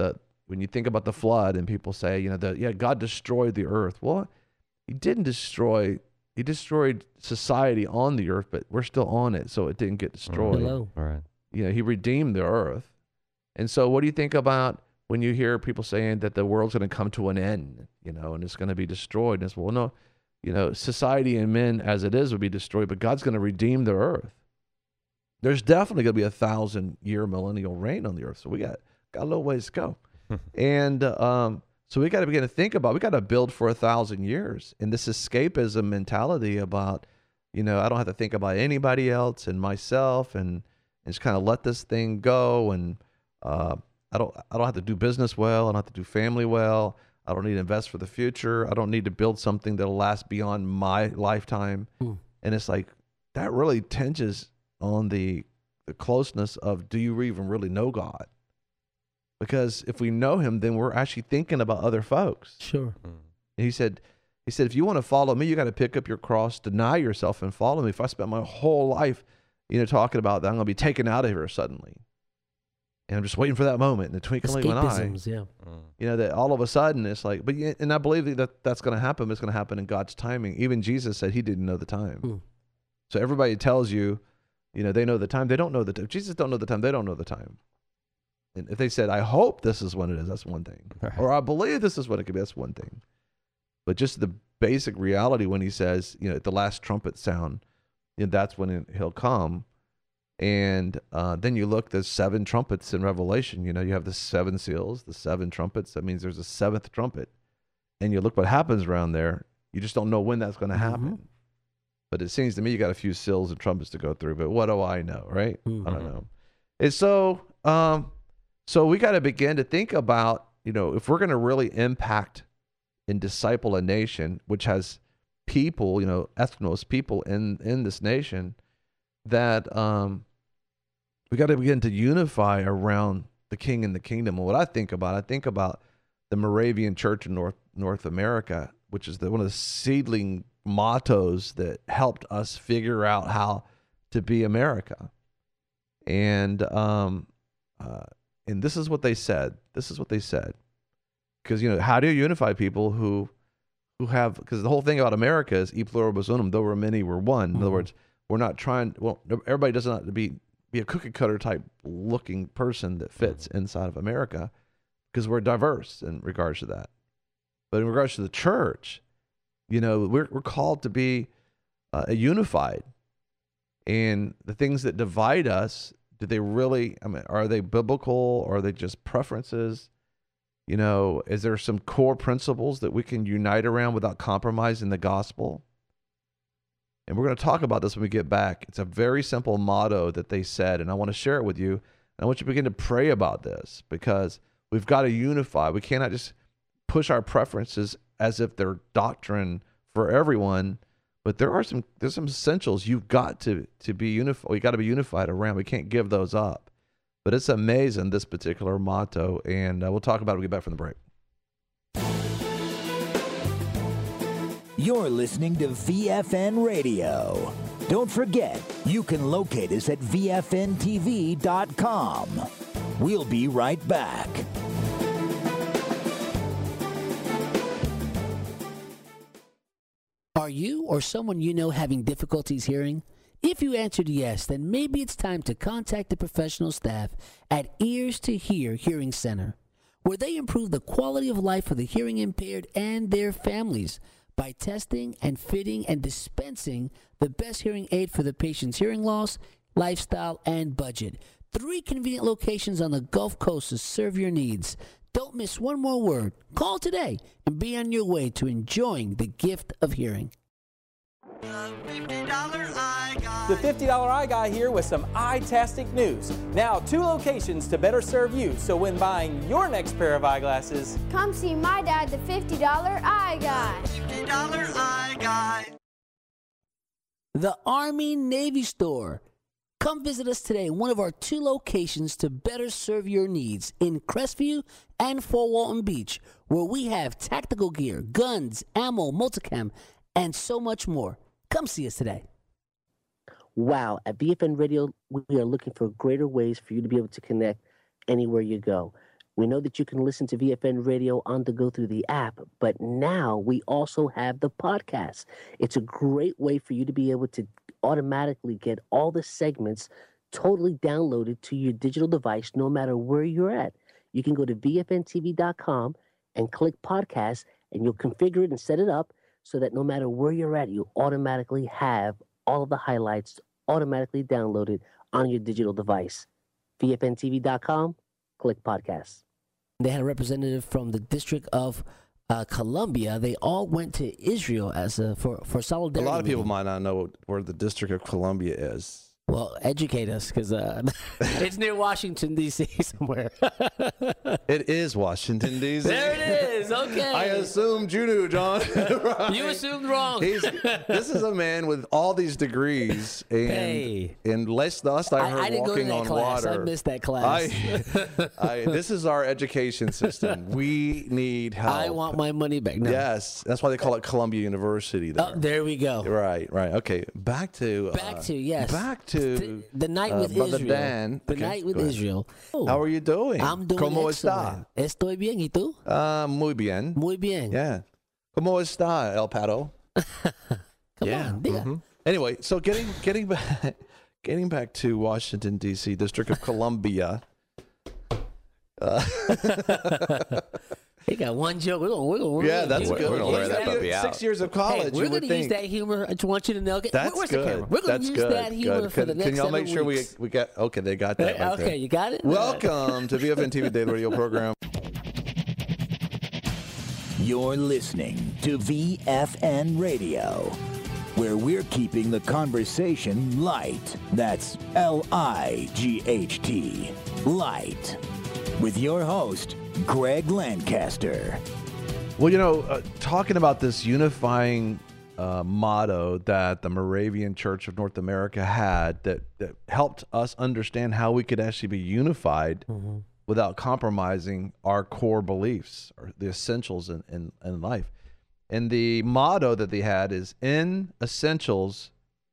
when you think about the flood and people say, you know, that yeah, God destroyed the earth. Well, he didn't destroy, he destroyed society on the earth, but we're still on it, so it didn't get destroyed. Hello. All right. You know, he redeemed the earth. And so what do you think about when you hear people saying that the world's going to come to an end, you know, and it's going to be destroyed? And it's, well, no, you know, society and men as it is will be destroyed, but God's going to redeem the earth. There's definitely going to be a thousand year millennial reign on the earth. So we got, got a little ways to go. and um, so we got to begin to think about, we got to build for a thousand years. And this escapism mentality about, you know, I don't have to think about anybody else and myself and, and just kind of let this thing go. And uh, I don't, I don't have to do business well. I don't have to do family well. I don't need to invest for the future. I don't need to build something that'll last beyond my lifetime. Mm. And it's like, that really tinges on the the closeness of, do you even really know God? Because if we know him, then we're actually thinking about other folks. Sure. And he said, he said, if you want to follow me, you got to pick up your cross, deny yourself, and follow me. If I spent my whole life, you know, talking about that, I'm going to be taken out of here suddenly. And I'm just waiting for that moment in the twinkling of an eye. Yeah. You know, that all of a sudden it's like, but and I believe that that's going to happen. It's going to happen in God's timing. Even Jesus said he didn't know the time. Hmm. So everybody tells you, you know, they know the time. They don't know the time. Jesus don't know the time. They don't know the time. And if they said, I hope this is when it is, that's one thing. Right. Or I believe this is what it could be, that's one thing. But just the basic reality when he says, you know, at the last trumpet sound, you know, that's when he'll come. And uh, then you look, there's seven trumpets in Revelation. You know, you have the seven seals, the seven trumpets. That means there's a seventh trumpet. And you look what happens around there. You just don't know when that's going to happen. Mm-hmm. But it seems to me you got a few seals and trumpets to go through. But what do I know, right? Mm-hmm. I don't know. And so, um, so we got to begin to think about, you know, if we're going to really impact and disciple a nation, which has people, you know, ethnos, people in, in this nation, that um, we got to begin to unify around the King and the kingdom. And what I think about, I think about the Moravian Church in North North America, which is the, one of the seedling mottos that helped us figure out how to be America. And um, uh, and this is what they said. This is what they said. Because, you know, how do you unify people who who have, because the whole thing about America is e pluribus unum, though we're many, we're one. Mm-hmm. In other words, we're not trying, well, everybody doesn't have to be, be a cookie cutter type looking person that fits mm-hmm. inside of America, because we're diverse in regards to that. But in regards to the church, you know, we're we're called to be uh, unified. And the things that divide us, do they really, I mean, are they biblical or are they just preferences? You know, is there some core principles that we can unite around without compromising the gospel? And we're going to talk about this when we get back. It's a very simple motto that they said, and I want to share it with you. And I want you to begin to pray about this, because we've got to unify. We cannot just push our preferences as if they're doctrine for everyone, but there are some there's some essentials you've got to to be unified. We got to be unified around. We can't give those up. But it's amazing, this particular motto, and uh, we'll talk about it when we get back from the break. You're listening to V F N Radio. Don't forget, you can locate us at V F N T V dot com. We'll be right back. Are you or someone you know having difficulties hearing? If you answered yes, then maybe it's time to contact the professional staff at Ears to Hear Hearing Center, where they improve the quality of life for the hearing impaired and their families by testing and fitting and dispensing the best hearing aid for the patient's hearing loss, lifestyle, and budget. Three convenient locations on the Gulf Coast to serve your needs. Don't miss one more word. Call today and be on your way to enjoying the gift of hearing. The fifty dollar Eye Guy here with some eye-tastic news. Now, two locations to better serve you, so when buying your next pair of eyeglasses, come see my dad, the fifty dollar Eye Guy. fifty dollar Eye Guy. The Army Navy Store. Come visit us today in one of our two locations to better serve your needs in Crestview and Fort Walton Beach, where we have tactical gear, guns, ammo, multicam, and so much more. Come see us today. Wow, at V F N Radio, we are looking for greater ways for you to be able to connect anywhere you go. We know that you can listen to V F N Radio on the go through the app, but now we also have the podcast. It's a great way for you to be able to automatically get all the segments totally downloaded to your digital device no matter where you're at. You can go to V F N T V dot com and click podcast, and you'll configure it and set it up so that no matter where you're at, you automatically have all of the highlights automatically downloaded on your digital device. V F N T V dot com, click podcast. They had a representative from the District of uh, Columbia. They all went to Israel as a, for, for solidarity. A lot of people meeting. might not know where the District of Columbia is. Well, educate us, because uh, it's near Washington, D C somewhere. It is Washington, D C There it is. Okay. I assumed you knew, John. Right. You assumed wrong. He's, this is a man with all these degrees, and Hey. and last, last I heard I, I didn't go to walking that on class. water. I missed that class. I, I, this is our education system. We need help. I want my money back. No. Yes, that's why they call it Columbia University. There. Oh, there we go. Right, right. Okay, back to Back uh, to, yes. back to The, the night uh, with Brother Israel. Dan. The Okay, night with go ahead. Israel. How are you doing? I'm doing ¿Cómo excellent. está? Estoy bien. ¿Y tú? Uh, muy bien. Muy bien. Yeah. ¿Cómo está, El Pato? Come yeah. on, diga. mhm. Anyway, so getting getting back getting back to Washington D C, District of Columbia. Uh, He got one joke. We're gonna, we're gonna, yeah, that's We're- good. we're gonna wear that puppy out. Six years of Hey, college. we're you would going to use think. that humor. I just want you to know. That's Where's good. the camera? We're going That's to use good. that humor good. for Can, the next can y'all make seven sure we weeks. we got okay? They got that. Right okay, there. you got it? Welcome to V F N T V Daily Radio Program. You're listening to V F N Radio, where we're keeping the conversation light. That's L I G H T, light. With your host, Greg Lancaster. Well, you know, uh, talking about this unifying uh, motto that the Moravian Church of North America had that, that helped us understand how we could actually be unified Mm-hmm. without compromising our core beliefs or the essentials in, in, in life. And the motto that they had is in essentials,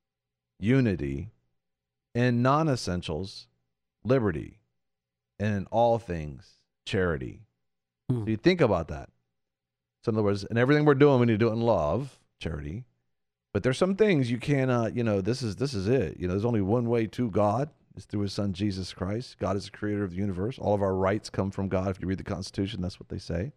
unity, in non-essentials, liberty, and in all things, charity. Hmm. So you think about that. So in other words, in everything we're doing, we need to do it in love, charity. But there's some things you cannot, you know, this is this is it. You know, there's only one way to God. It's through his son, Jesus Christ. God is the creator of the universe. All of our rights come from God. If you read the Constitution, that's what they say.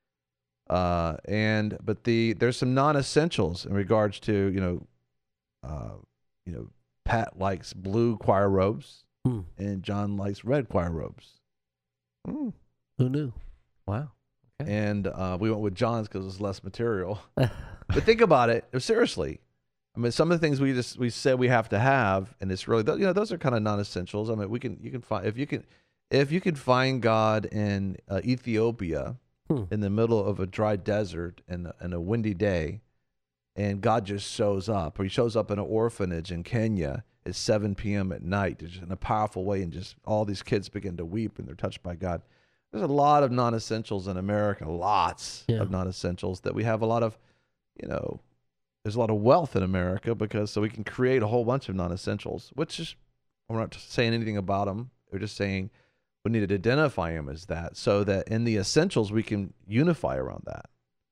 Uh, and but the there's some non-essentials in regards to, you know, uh, you know, Pat likes blue choir robes, Hmm. and John likes red choir robes. Mm. Who knew? Wow. And uh, we went with John's because it was less material. But think about it seriously. I mean, some of the things we just we said we have to have, and it's really, you know, those are kind of non-essentials. I mean, we can you can find if you can if you can find God in uh, Ethiopia Hmm. in the middle of a dry desert and and a windy day, and God just shows up, or he shows up in an orphanage in Kenya at seven p.m. at night, just in a powerful way, and just all these kids begin to weep and they're touched by God. There's a lot of non-essentials in America, lots Yeah. of non-essentials that we have a lot of, you know, there's a lot of wealth in America because so we can create a whole bunch of non-essentials, which is, we're not saying anything about them. We're just saying we need to identify them as that so that in the essentials we can unify around that.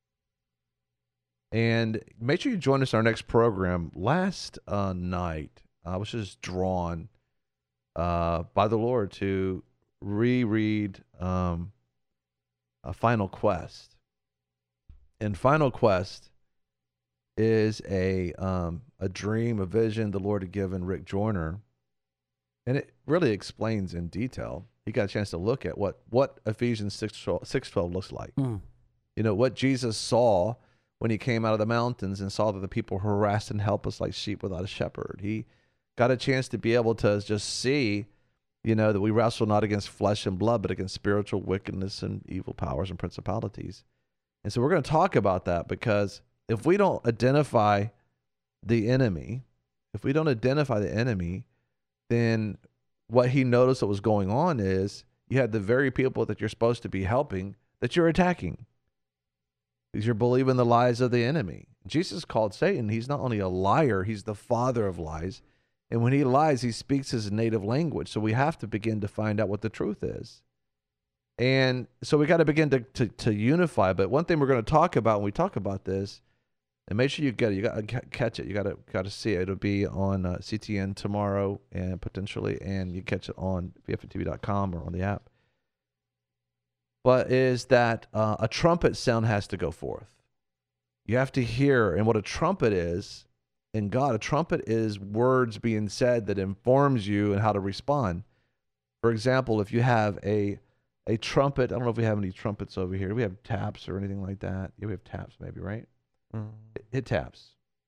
And make sure you join us in our next program. Last uh, night, I was just drawn uh, by the Lord to reread um, a Final Quest. And Final Quest is a um, a dream, a vision the Lord had given Rick Joyner, and it really explains in detail. He got a chance to look at what what Ephesians six twelve looks like. Mm. You know, what Jesus saw when he came out of the mountains and saw that the people were harassed and helpless like sheep without a shepherd. He got a chance to be able to just see, you know, that we wrestle not against flesh and blood, but against spiritual wickedness and evil powers and principalities. And so we're going to talk about that, because if we don't identify the enemy, if we don't identify the enemy, then what he noticed that was going on is you had the very people that you're supposed to be helping that you're attacking, because you're believing the lies of the enemy. Jesus called Satan, he's not only a liar, he's the father of lies. And when he lies, he speaks his native language. So we have to begin to find out what the truth is. And so we got to begin to, to to unify. But one thing we're going to talk about when we talk about this, and make sure you get it, you got to catch it, you got to got to see it. It'll be on uh, C T N tomorrow and potentially, and you catch it on V F N T V dot com or on the app. But is that uh, a trumpet sound has to go forth. You have to hear, and what a trumpet is, in God, a trumpet is words being said that informs you and how to respond. For example, if you have a a trumpet, I don't know if we have any trumpets over here. Do we have taps or anything like that? Yeah, we have taps maybe, right? Mm. Hit, hit taps.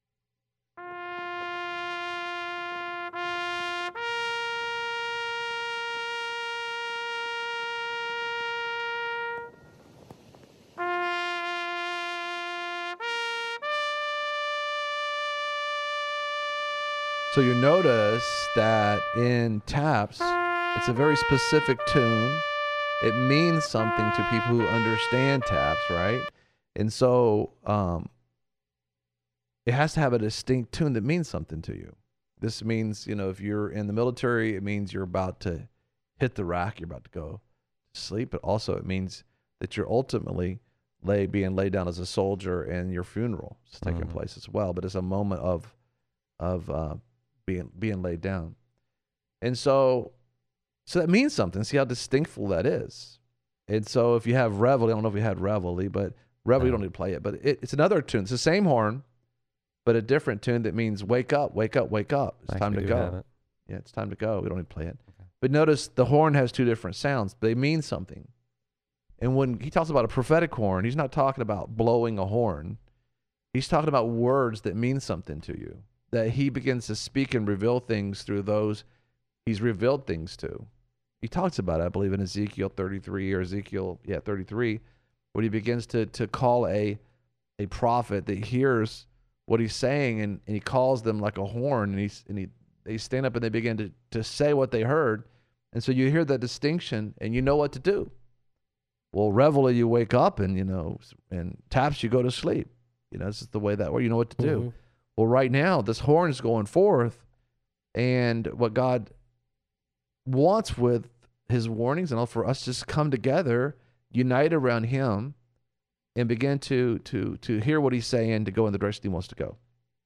So you notice that in taps, it's a very specific tune. It means something to people who understand taps, right? And so um, it has to have a distinct tune that means something to you. This means, you know, if you're in the military, it means you're about to hit the rack, you're about to go to sleep, but also it means that you're ultimately lay being laid down as a soldier and your funeral is taking mm-hmm. place as well. But it's a moment of of uh, being being laid down. And so so that means something. See how distinctful that is. And so if you have reveille, I don't know if you had reveille, but reveille, you don't need to play it, but it, it's another tune. It's the same horn, but a different tune that means wake up, wake up, wake up. It's time to go. Yeah, it's time to go. We don't need to play it. Okay. But notice the horn has two different sounds, but they mean something. And when he talks about a prophetic horn, he's not talking about blowing a horn. He's talking about words that mean something to you, that he begins to speak and reveal things through those he's revealed things to. He talks about it, I believe, in Ezekiel thirty-three or Ezekiel, yeah, thirty-three, when he begins to to call a a prophet that hears what he's saying, and, and he calls them like a horn, and he's and he they stand up and they begin to to say what they heard, and so you hear the distinction and you know what to do. Well, reveille, you wake up, and you know, and taps, you go to sleep. You know, this is the way that, or you know what to do. Mm-hmm. Well, right now, this horn is going forth, and what God wants with his warnings and all for us just come together, unite around him, and begin to to to hear what he's saying, to go in the direction he wants to go.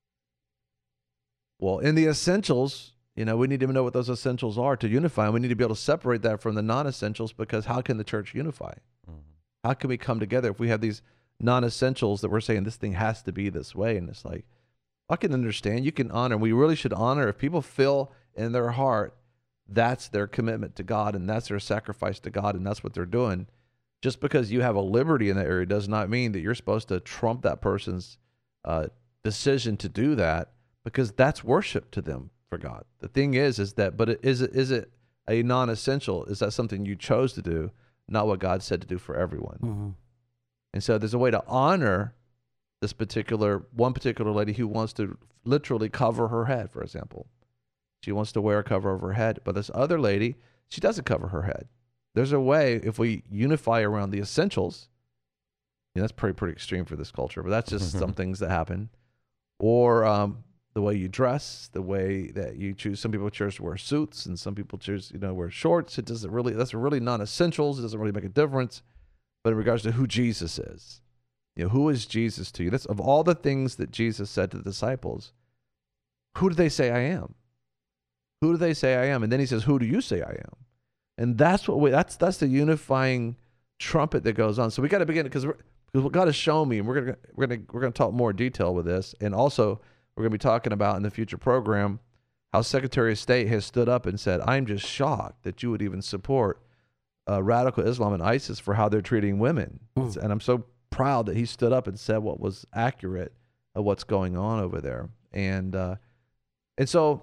Well, in the essentials, you know, we need to know what those essentials are to unify, and we need to be able to separate that from the non-essentials, because how can the church unify? Mm-hmm. How can we come together if we have these non-essentials that we're saying this thing has to be this way? And it's like, I can understand, you can honor, we really should honor if people feel in their heart that's their commitment to God, and that's their sacrifice to God, and that's what they're doing. Just because you have a liberty in that area does not mean that you're supposed to trump that person's uh, decision to do that, because that's worship to them for God. The thing is, is that, but it, is it is it a non-essential? Is that something you chose to do, not what God said to do for everyone? Mm-hmm. And so there's a way to honor this particular, one particular lady who wants to literally cover her head, for example. She wants to wear a cover over her head, but this other lady, she doesn't cover her head. There's a way, if we unify around the essentials, you know, that's pretty pretty extreme for this culture, but that's just some things that happen. Or um, the way you dress, the way that you choose. Some people choose to wear suits, and some people choose, you know, wear shorts. It doesn't really, that's really non-essentials. It doesn't really make a difference. But in regards to who Jesus is, you know, who is Jesus to you? That's of all the things that Jesus said to the disciples, who do they say I am? Who do they say I am? And then he says, who do you say I am? And that's what we, that's that's the unifying trumpet that goes on. So we got to begin, because because what God has shown me, and we're gonna we're gonna we're gonna talk more detail with this, and also we're gonna be talking about in the future program how Secretary of State has stood up and said, I'm just shocked that you would even support uh, radical Islam and ISIS for how they're treating women. Mm. And I'm so proud that he stood up and said what was accurate of what's going on over there. And uh, and so.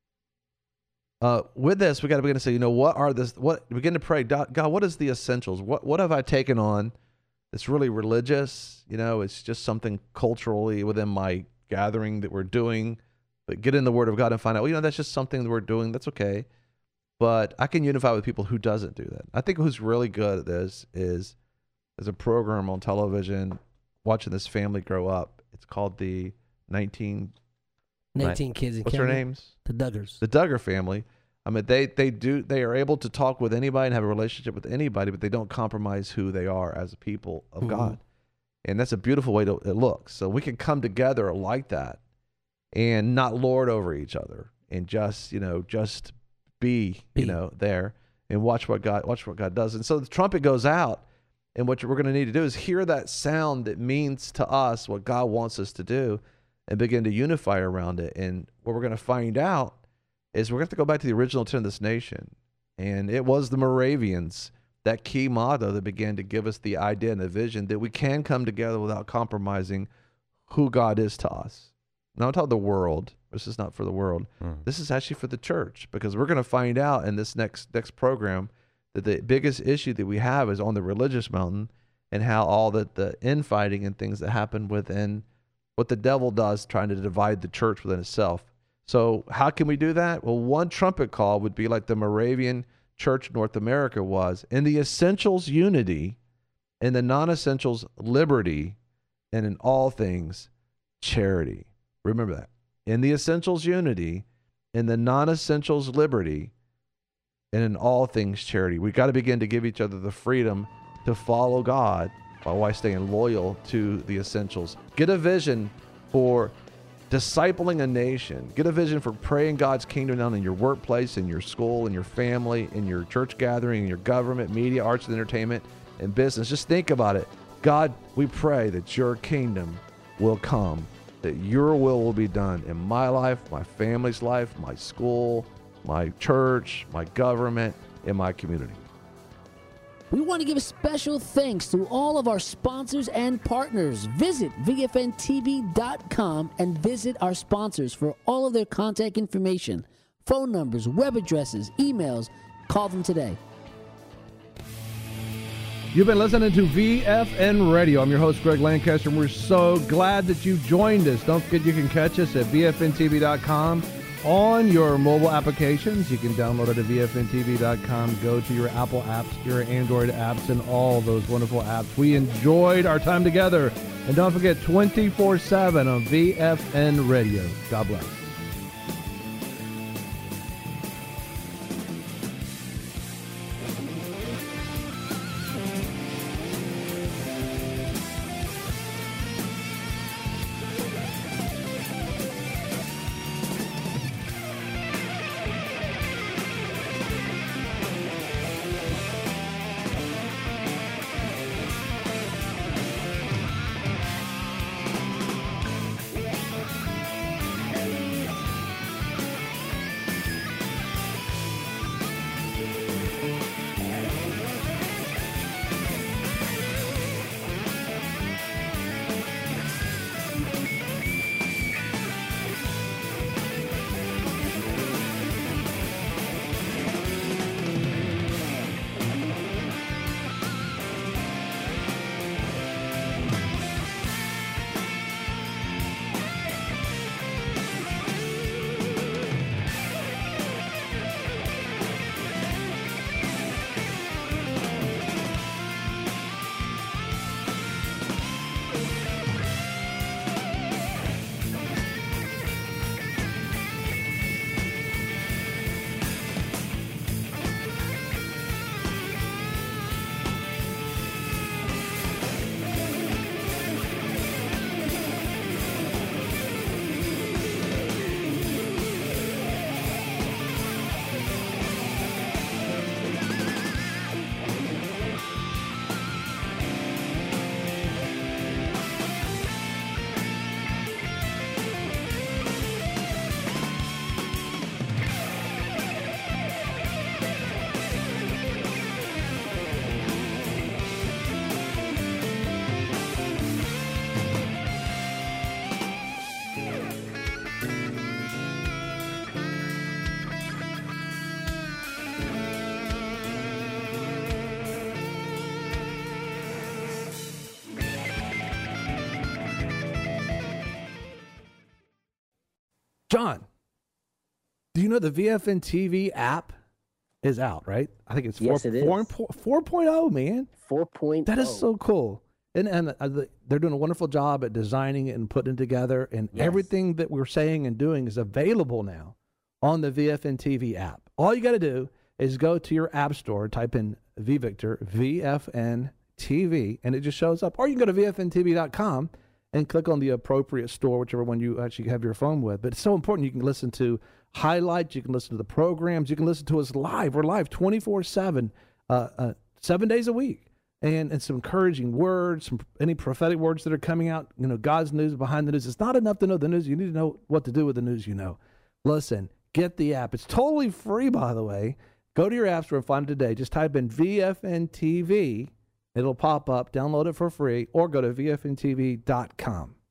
Uh, with this, we got to begin to say, you know, what are this? What begin to pray, God, what is the essentials? What what have I taken on that's really religious? You know, it's just something culturally within my gathering that we're doing. But get in the Word of God and find out, well, you know, that's just something that we're doing. That's okay. But I can unify with people who doesn't do that. I think who's really good at this is there's a program on television watching this family grow up. It's called the nineteen nineteen Kids and What's Counting. their names? The Duggars. The Duggar family. I mean, they they do they are able to talk with anybody and have a relationship with anybody, but they don't compromise who they are as a people of Mm-hmm. God, and that's a beautiful way to it looks. So we can come together like that, and not lord over each other, and just you know just be, be. you know there and watch what God watch what God does. And so the trumpet goes out, and what we're going to need to do is hear that sound that means to us what God wants us to do, and begin to unify around it. And what we're going to find out is we're going to have to go back to the original intent of this nation. And it was the Moravians, that key motto that began to give us the idea and the vision that we can come together without compromising who God is to us. Now, I'm talking the world. This is not for the world. Mm. This is actually for the church, because we're going to find out in this next next program that the biggest issue that we have is on the religious mountain, and how all the, the infighting and things that happen within what the devil does trying to divide the church within itself. So how can we do that? Well, one trumpet call would be like the Moravian Church North America was. In the essentials, unity. In the non-essentials, liberty. And in all things, charity. Remember that. In the essentials, unity. In the non-essentials, liberty. And in all things, charity. We've got to begin to give each other the freedom to follow God while staying loyal to the essentials. Get a vision for discipling a nation. Get a vision for praying God's kingdom down in your workplace, in your school, in your family, in your church gathering, in your government, media, arts and entertainment, and business. Just think about it. God, we pray that your kingdom will come, that your will will be done in my life, my family's life, my school, my church, my government, and my community. We want to give special thanks to all of our sponsors and partners. Visit V F N T V dot com and visit our sponsors for all of their contact information, phone numbers, web addresses, emails. Call them today. You've been listening to V F N Radio. I'm your host, Greg Lancaster, and we're so glad that you joined us. Don't forget you can catch us at V F N T V dot com. On your mobile applications. You can download it at V F N T V dot com. Go to your Apple apps, your Android apps, and all those wonderful apps. We enjoyed our time together. And don't forget, twenty-four seven on V F N Radio. God bless. John, do you know the V F N T V app is out, right? I think it's four, yes, it is. four, four point oh, man. four point oh. That is so cool. And, and uh, they're doing a wonderful job at designing it and putting it together. And yes. everything that we're saying and doing is available now on the V F N T V app. All you got to do is go to your app store, type in V Victor, V F N T V, and it just shows up. Or you can go to V F N T V dot com and click on the appropriate store, whichever one you actually have your phone with. But it's so important. You can listen to highlights. You can listen to the programs. You can listen to us live. We're live twenty-four seven, uh, uh, seven days a week. And, and some encouraging words, some any prophetic words that are coming out, you know, God's news behind the news. It's not enough to know the news. You need to know what to do with the news you know. Listen, get the app. It's totally free, by the way. Go to your app store and find it today. Just type in V F N T V. It'll pop up. Download it for free, or go to V F N T V dot com.